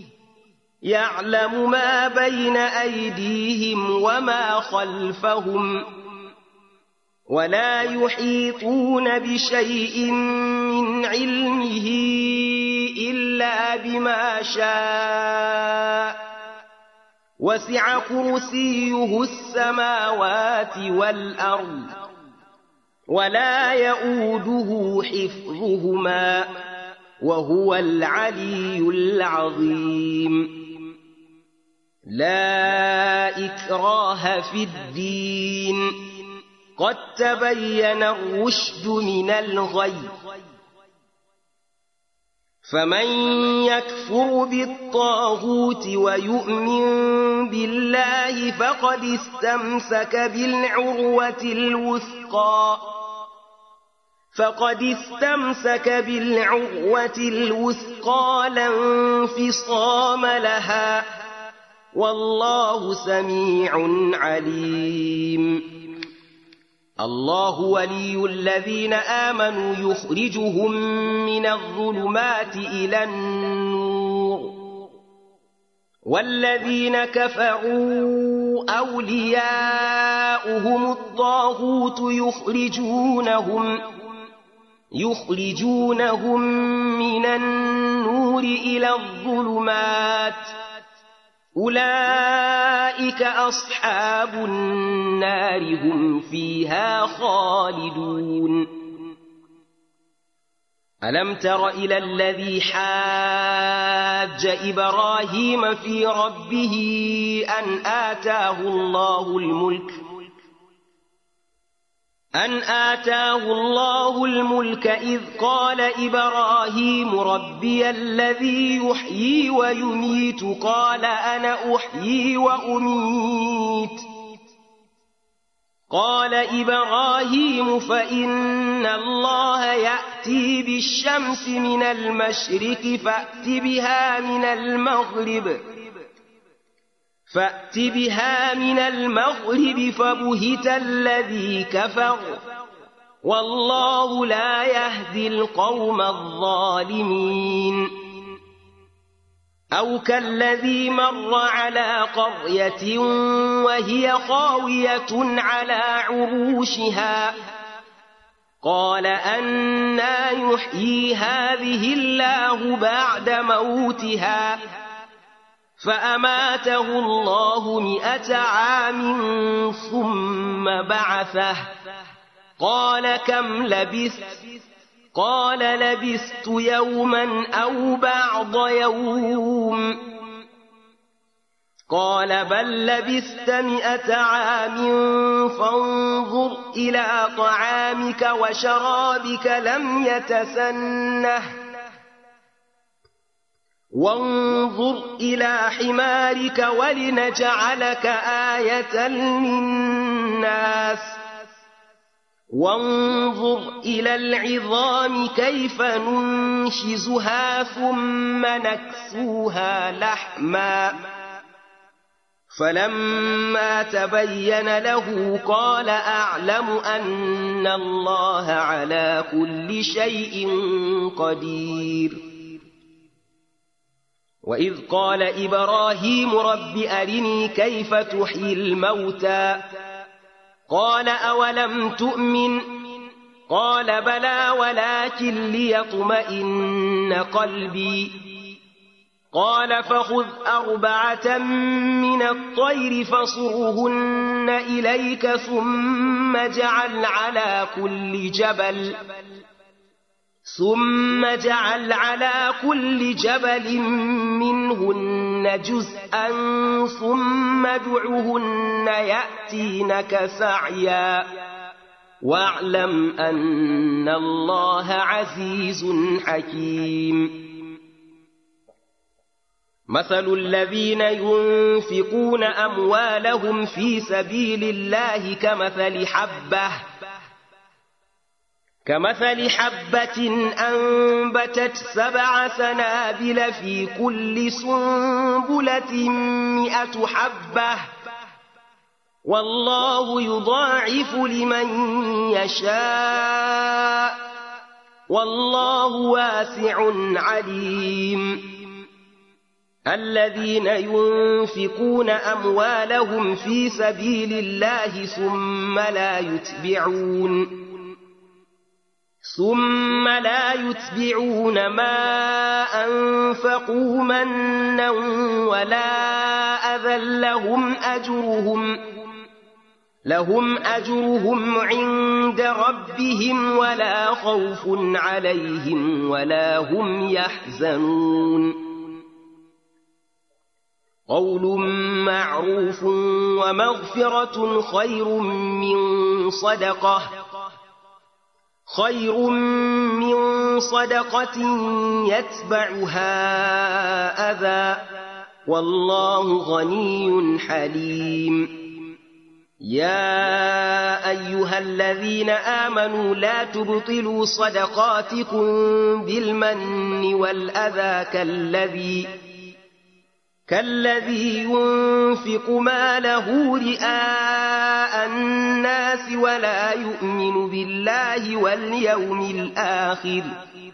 S1: يعلم ما بين أيديهم وما خلفهم ولا يحيطون بشيء من علمه إلا بما شاء وسع كرسيه السماوات والأرض ولا يؤوده حفظهما وهو العلي العظيم لا إكراه في الدين قد تبين الرشد من الغي فمن يكفر بالطاغوت ويؤمن بالله فقد استمسك بالعروة الوثقى فقد استمسك بالعروة الوثقى لا انفصام لها والله سميع عليم الله ولي الذين آمنوا يخرجهم من الظلمات إلى النور والذين كفروا أولياؤهم الطاغوت يخرجونهم يخرجونهم من النور إلى الظلمات أولئك أصحاب النار هم فيها خالدون ألم تر إلى الذي حاج إبراهيم في ربه أن آتاه الله الملك أن آتاه الله الملك إذ قال إبراهيم ربي الذي يحيي ويميت قال أنا أحيي وأميت قال إبراهيم فإن الله يأتي بالشمس من المشرق فأت بها من المغرب فأت بها من المغرب فبهت الذي كفر والله لا يهدي القوم الظالمين أو كالذي مر على قرية وهي خاوية على عروشها قال أنى يحيي هذه الله بعد موتها فأماته الله مئة عام ثم بعثه قال كم لبثت قال لبثت يوما أو بعض يوم قال بل لبثت مئة عام فانظر إلى طعامك وشرابك لم يتسنه وانظر إلى حمارك ولنجعلك آية للناس وانظر إلى العظام كيف ننشزها ثم نكسوها لحما فلما تبين له قال أعلم أن الله على كل شيء قدير وإذ قال إبراهيم رب أرني كيف تحيي الموتى قال أولم تؤمن قال بلى ولكن ليطمئن قلبي قال فخذ أربعة من الطير فصرهن إليك ثم اجعل على كل جبل ثم اجعل على كل جبل منهن جزءا ثم ادعهن يأتينك سعيا واعلم أن الله عزيز حكيم مثل الذين ينفقون أموالهم في سبيل الله كمثل حبة كمثل حبة أنبتت سبع سنابل في كل سنبلة مئة حبة والله يضاعف لمن يشاء والله واسع عليم الذين ينفقون أموالهم في سبيل الله ثم لا يتبعون ثم لا يتبعون ما أنفقوا منا ولا أذى لهم أجرهم لهم أجرهم عند ربهم ولا خوف عليهم ولا هم يحزنون قول معروف ومغفرة خير من صدقة خير من صدقة يتبعها أذى والله غني حليم يا أيها الذين آمنوا لا تبطلوا صدقاتكم بالمن والأذى كالذي كالذي ينفق ماله رئاء الناس ولا يؤمن بالله واليوم الآخر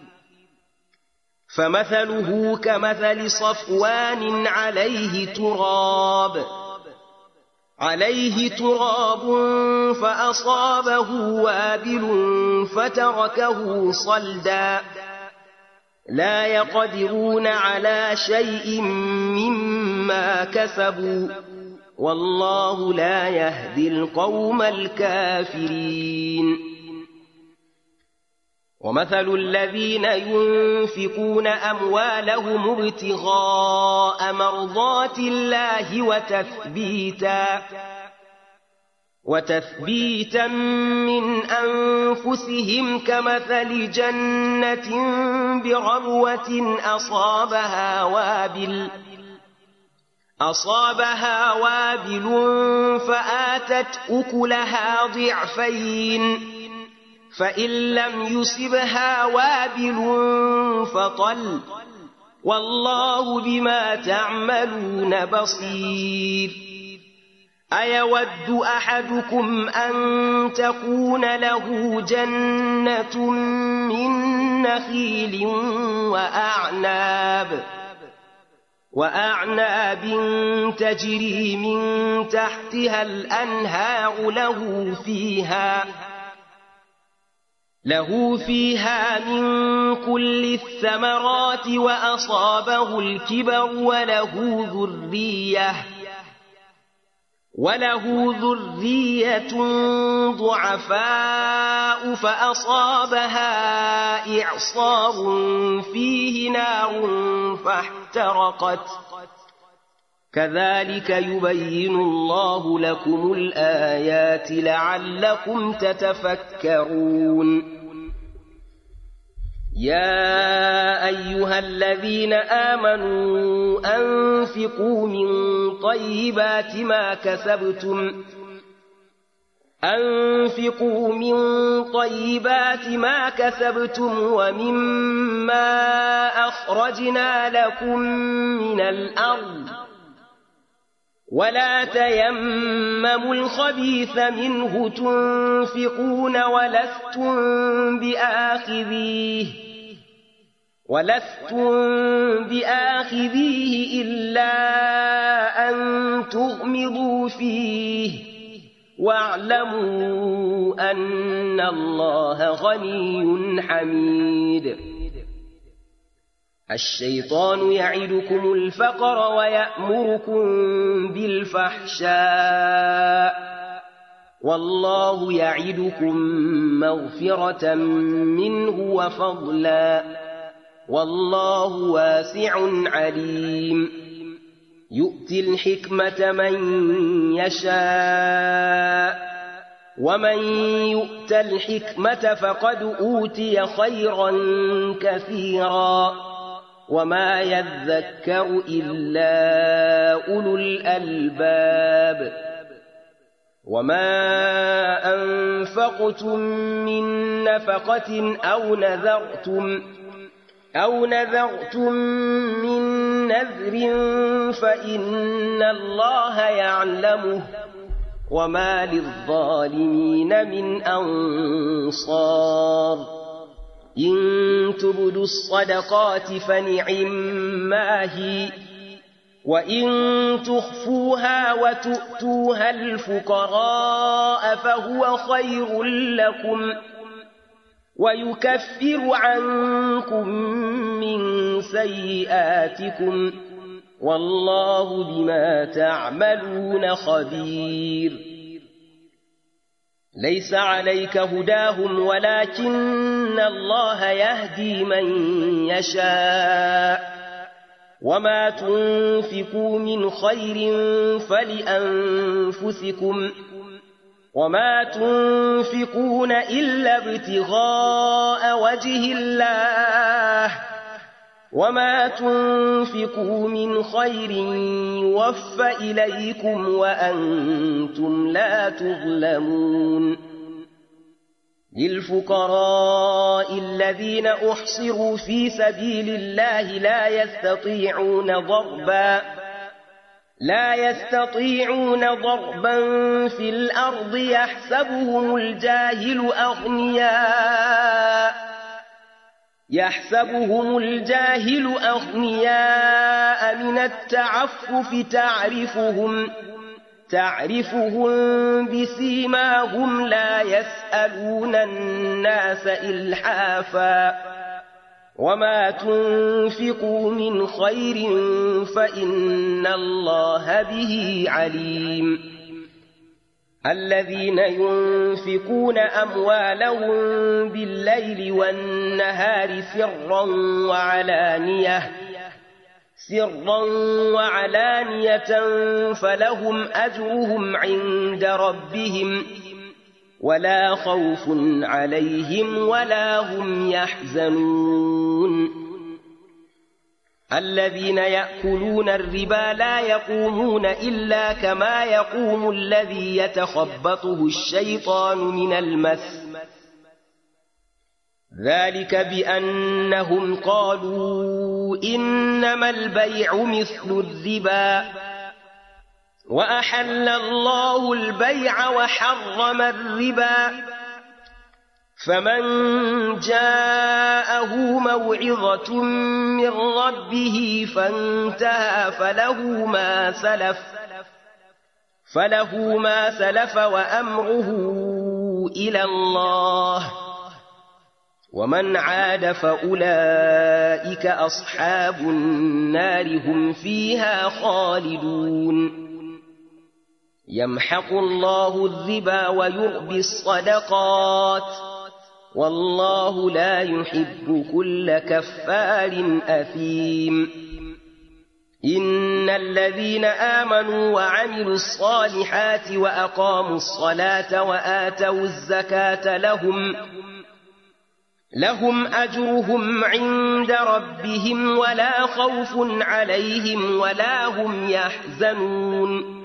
S1: فمثله كمثل صفوان عليه تراب عليه تراب فأصابه وابل فتركه صلدا لا يقدرون على شيء مما كسبوا والله لا يهدي القوم الكافرين ومثل الذين ينفقون أموالهم ابتغاء مرضات الله وتثبيتا وتثبيتا من أنفسهم كمثل جنة بربوة أصابها وابل أصابها وابل فآتت أكلها ضعفين فإن لم يصبها وابل فطل والله بما تعملون بصير أيود أحدكم أن تكون له جنة من نخيل وأعناب وأعناب تجري من تحتها الأنهار له فيها له فيها من كل الثمرات وأصابه الكبر وله ذرية وله ذرية ضعفاء فأصابها إعصار فيه نار فاحترقت كذلك يبين الله لكم الآيات لعلكم تتفكرون يا أيها الذين آمنوا أنفقوا من طيبات ما كسبتم أنفقوا من طيبات ما كسبتم ومما أخرجنا لكم من الأرض ولا تيمموا الخبيث منه تنفقون ولستم بآخذيه ولستم بآخذيه إلا أن تغمضوا فيه واعلموا أن الله غني حميد الشيطان يعدكم الفقر ويأمركم بالفحشاء والله يعدكم مغفرة منه وفضلا والله واسع عليم يؤتي الحكمة من يشاء ومن يؤت الحكمة فقد أوتي خيرا كثيرا وما يذكر إلا أولو الألباب وما أنفقتم من نفقة أو نذرتم أو نذرتم من نذر فإن الله يعلمه وما للظالمين من أنصار إن تبدوا الصدقات فنعما هي وإن تخفوها وتؤتوها الفقراء فهو خير لكم ويكفر عنكم من سيئاتكم والله بما تعملون خبير ليس عليك هداهم ولكن الله يهدي من يشاء وما تنفقوا من خير فلأنفسكم وما تنفقون إلا ابتغاء وجه الله وما تنفقوا من خير يوفى إليكم وأنتم لا تظلمون للفقراء الذين أحصروا في سبيل الله لا يستطيعون ضربا لا يستطيعون ضربا في الأرض يحسبهم الجاهل أغنياء يحسبهم الجاهل أغنياء من التعفف تعرفهم تعرفهم بسيماهم لا يسألون الناس إلحافا وما تنفقوا من خير فإن الله به عليم الذين ينفقون أموالهم بالليل والنهار سرا وعلانية سرا وعلانية فلهم أجرهم عند ربهم ولا خوف عليهم ولا هم يحزنون الذين يأكلون الربا لا يقومون إلا كما يقوم الذي يتخبطه الشيطان من المس ذلك بأنهم قالوا إنما البيع مثل الربا وأحل الله البيع وحرم الربا فمن جاءه موعظة من ربه فانتهى فله ما سلف فله ما سلف وأمره إلى الله ومن عاد فأولئك أصحاب النار هم فيها خالدون يمحق الله الربا ويربي الصدقات والله لا يحب كل كفار أثيم إن الذين آمنوا وعملوا الصالحات وأقاموا الصلاة وآتوا الزكاة لهم لهم أجرهم عند ربهم ولا خوف عليهم ولا هم يحزنون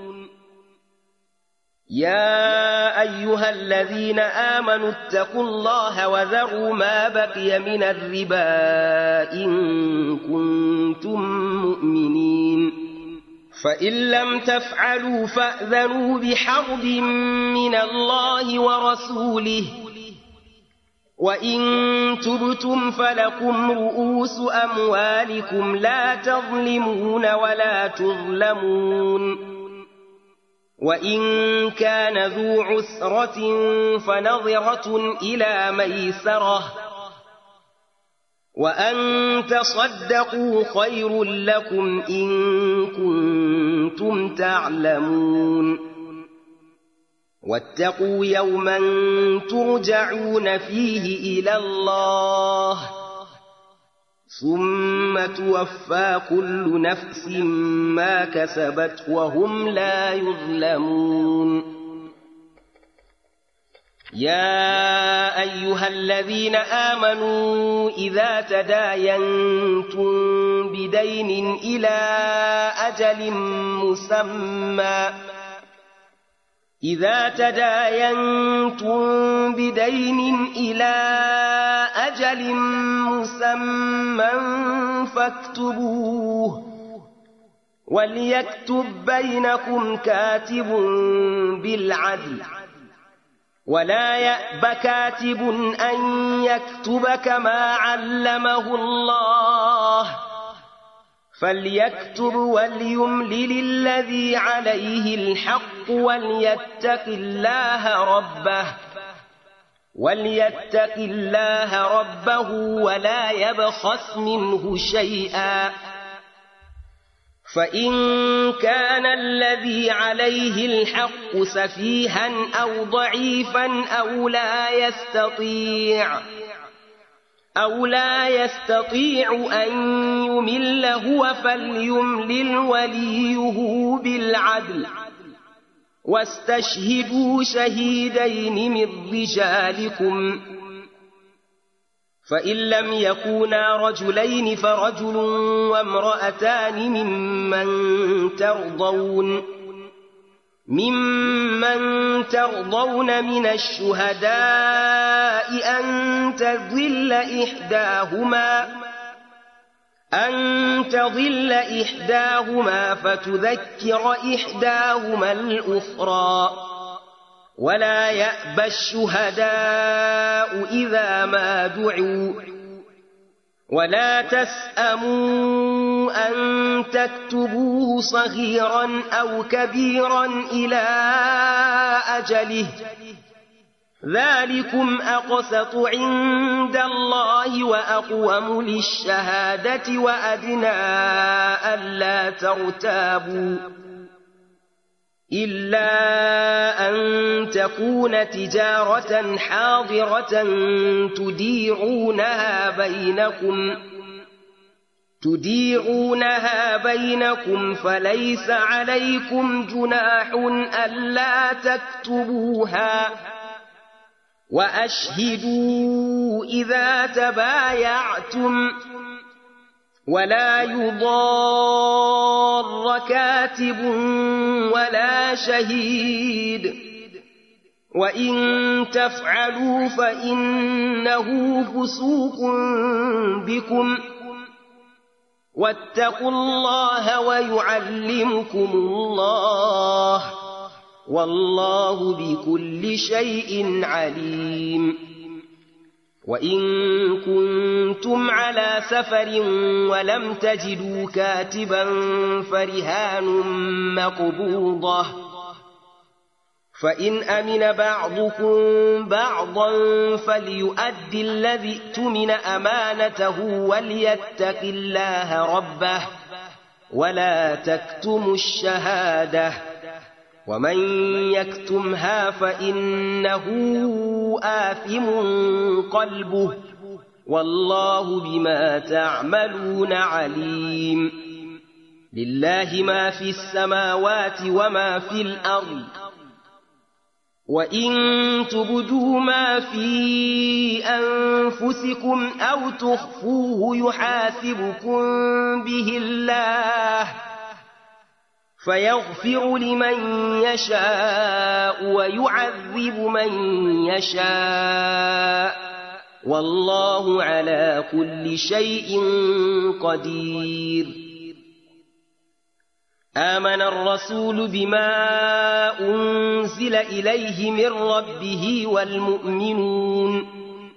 S1: يا أيها الذين آمنوا اتقوا الله وذروا ما بقي من الربا إن كنتم مؤمنين فإن لم تفعلوا فأذنوا بحرب من الله ورسوله وإن تبتم فلكم رؤوس أموالكم لا تظلمون ولا تظلمون وإن كان ذو عسرة فنظرة إلى ميسرة وأن تصدقوا خير لكم إن كنتم تعلمون واتقوا يوما ترجعون فيه إلى الله ثم توفى كل نفس ما كسبت وهم لا يظلمون يا أيها الذين آمنوا إذا تداينتم بدين إلى أجل مسمى إذا تداينتم بدين إلى أجل مسمى فاكتبوه وليكتب بينكم كاتب بالعدل ولا يأب كاتب أن يكتب كما علمه الله فليكتب وليملل الذي عليه الحق وليتق الله ربه وليتق الله ربه ولا يبخس منه شيئا فإن كان الذي عليه الحق سفيها أو ضعيفا أو لا يستطيع أو لا يستطيع أن يمل هو فليملل وليه بالعدل واستشهدوا شهيدين من رجالكم فإن لم يكونا رجلين فرجل وامرأتان ممن ترضون ممن ترضون من الشهداء أن تضل إحداهما أن تضل إحداهما فتذكر إحداهما الأخرى ولا يأبى الشهداء إذا ما دعوا ولا تسأموا أن تكتبوه صغيرا أو كبيرا إلى أجله ذلكم أقسط عند الله وأقوم للشهادة وأدنى ألا ترتابوا إلا أن تكون تجارة حاضرة تديرونها بينكم تديرونها بينكم فليس عليكم جناح ألا تكتبوها وأشهدوا إذا تبايعتم ولا يضار كاتب ولا شهيد وإن تفعلوا فإنه فسوق بكم واتقوا الله ويعلمكم الله والله بكل شيء عليم وإن كنتم على سفر ولم تجدوا كاتبا فرهان مقبوضة فإن أمن بعضكم بعضا فليؤد الذي ائتمن أمانته وليتق الله ربه ولا تكتموا الشهادة ومن يكتمها فإنه آثم قلبه والله بما تعملون عليم لله ما في السماوات وما في الأرض وإن تبدوا ما في أنفسكم أو تخفوه يحاسبكم به الله فيغفر لمن يشاء ويعذب من يشاء والله على كل شيء قدير آمن الرسول بما أنزل إليه من ربه والمؤمنون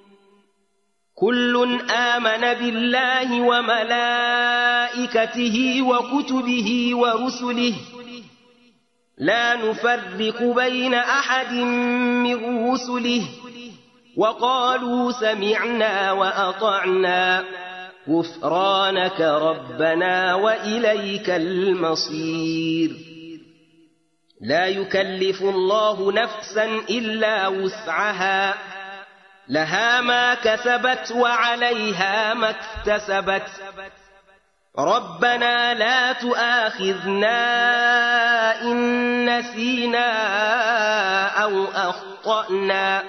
S1: كل آمن بالله وملائكته وكتبه ورسله لا نفرق بين أحد من رسله وقالوا سمعنا وأطعنا غفرانك ربنا وإليك المصير لا يكلف الله نفسا إلا وسعها لها ما كسبت وعليها ما اكتسبت ربنا لا تؤاخذنا إن نسينا أو أخطأنا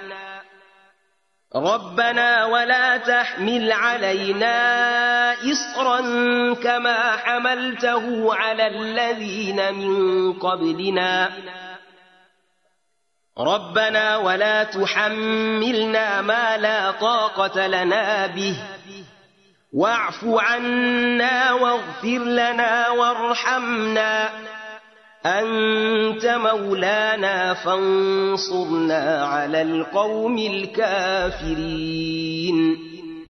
S1: ربنا ولا تحمل علينا إصرا كما حملته على الذين من قبلنا ربنا ولا تحملنا ما لا طاقة لنا به واعف عنا واغفر لنا وارحمنا أنت مولانا فانصرنا على القوم الكافرين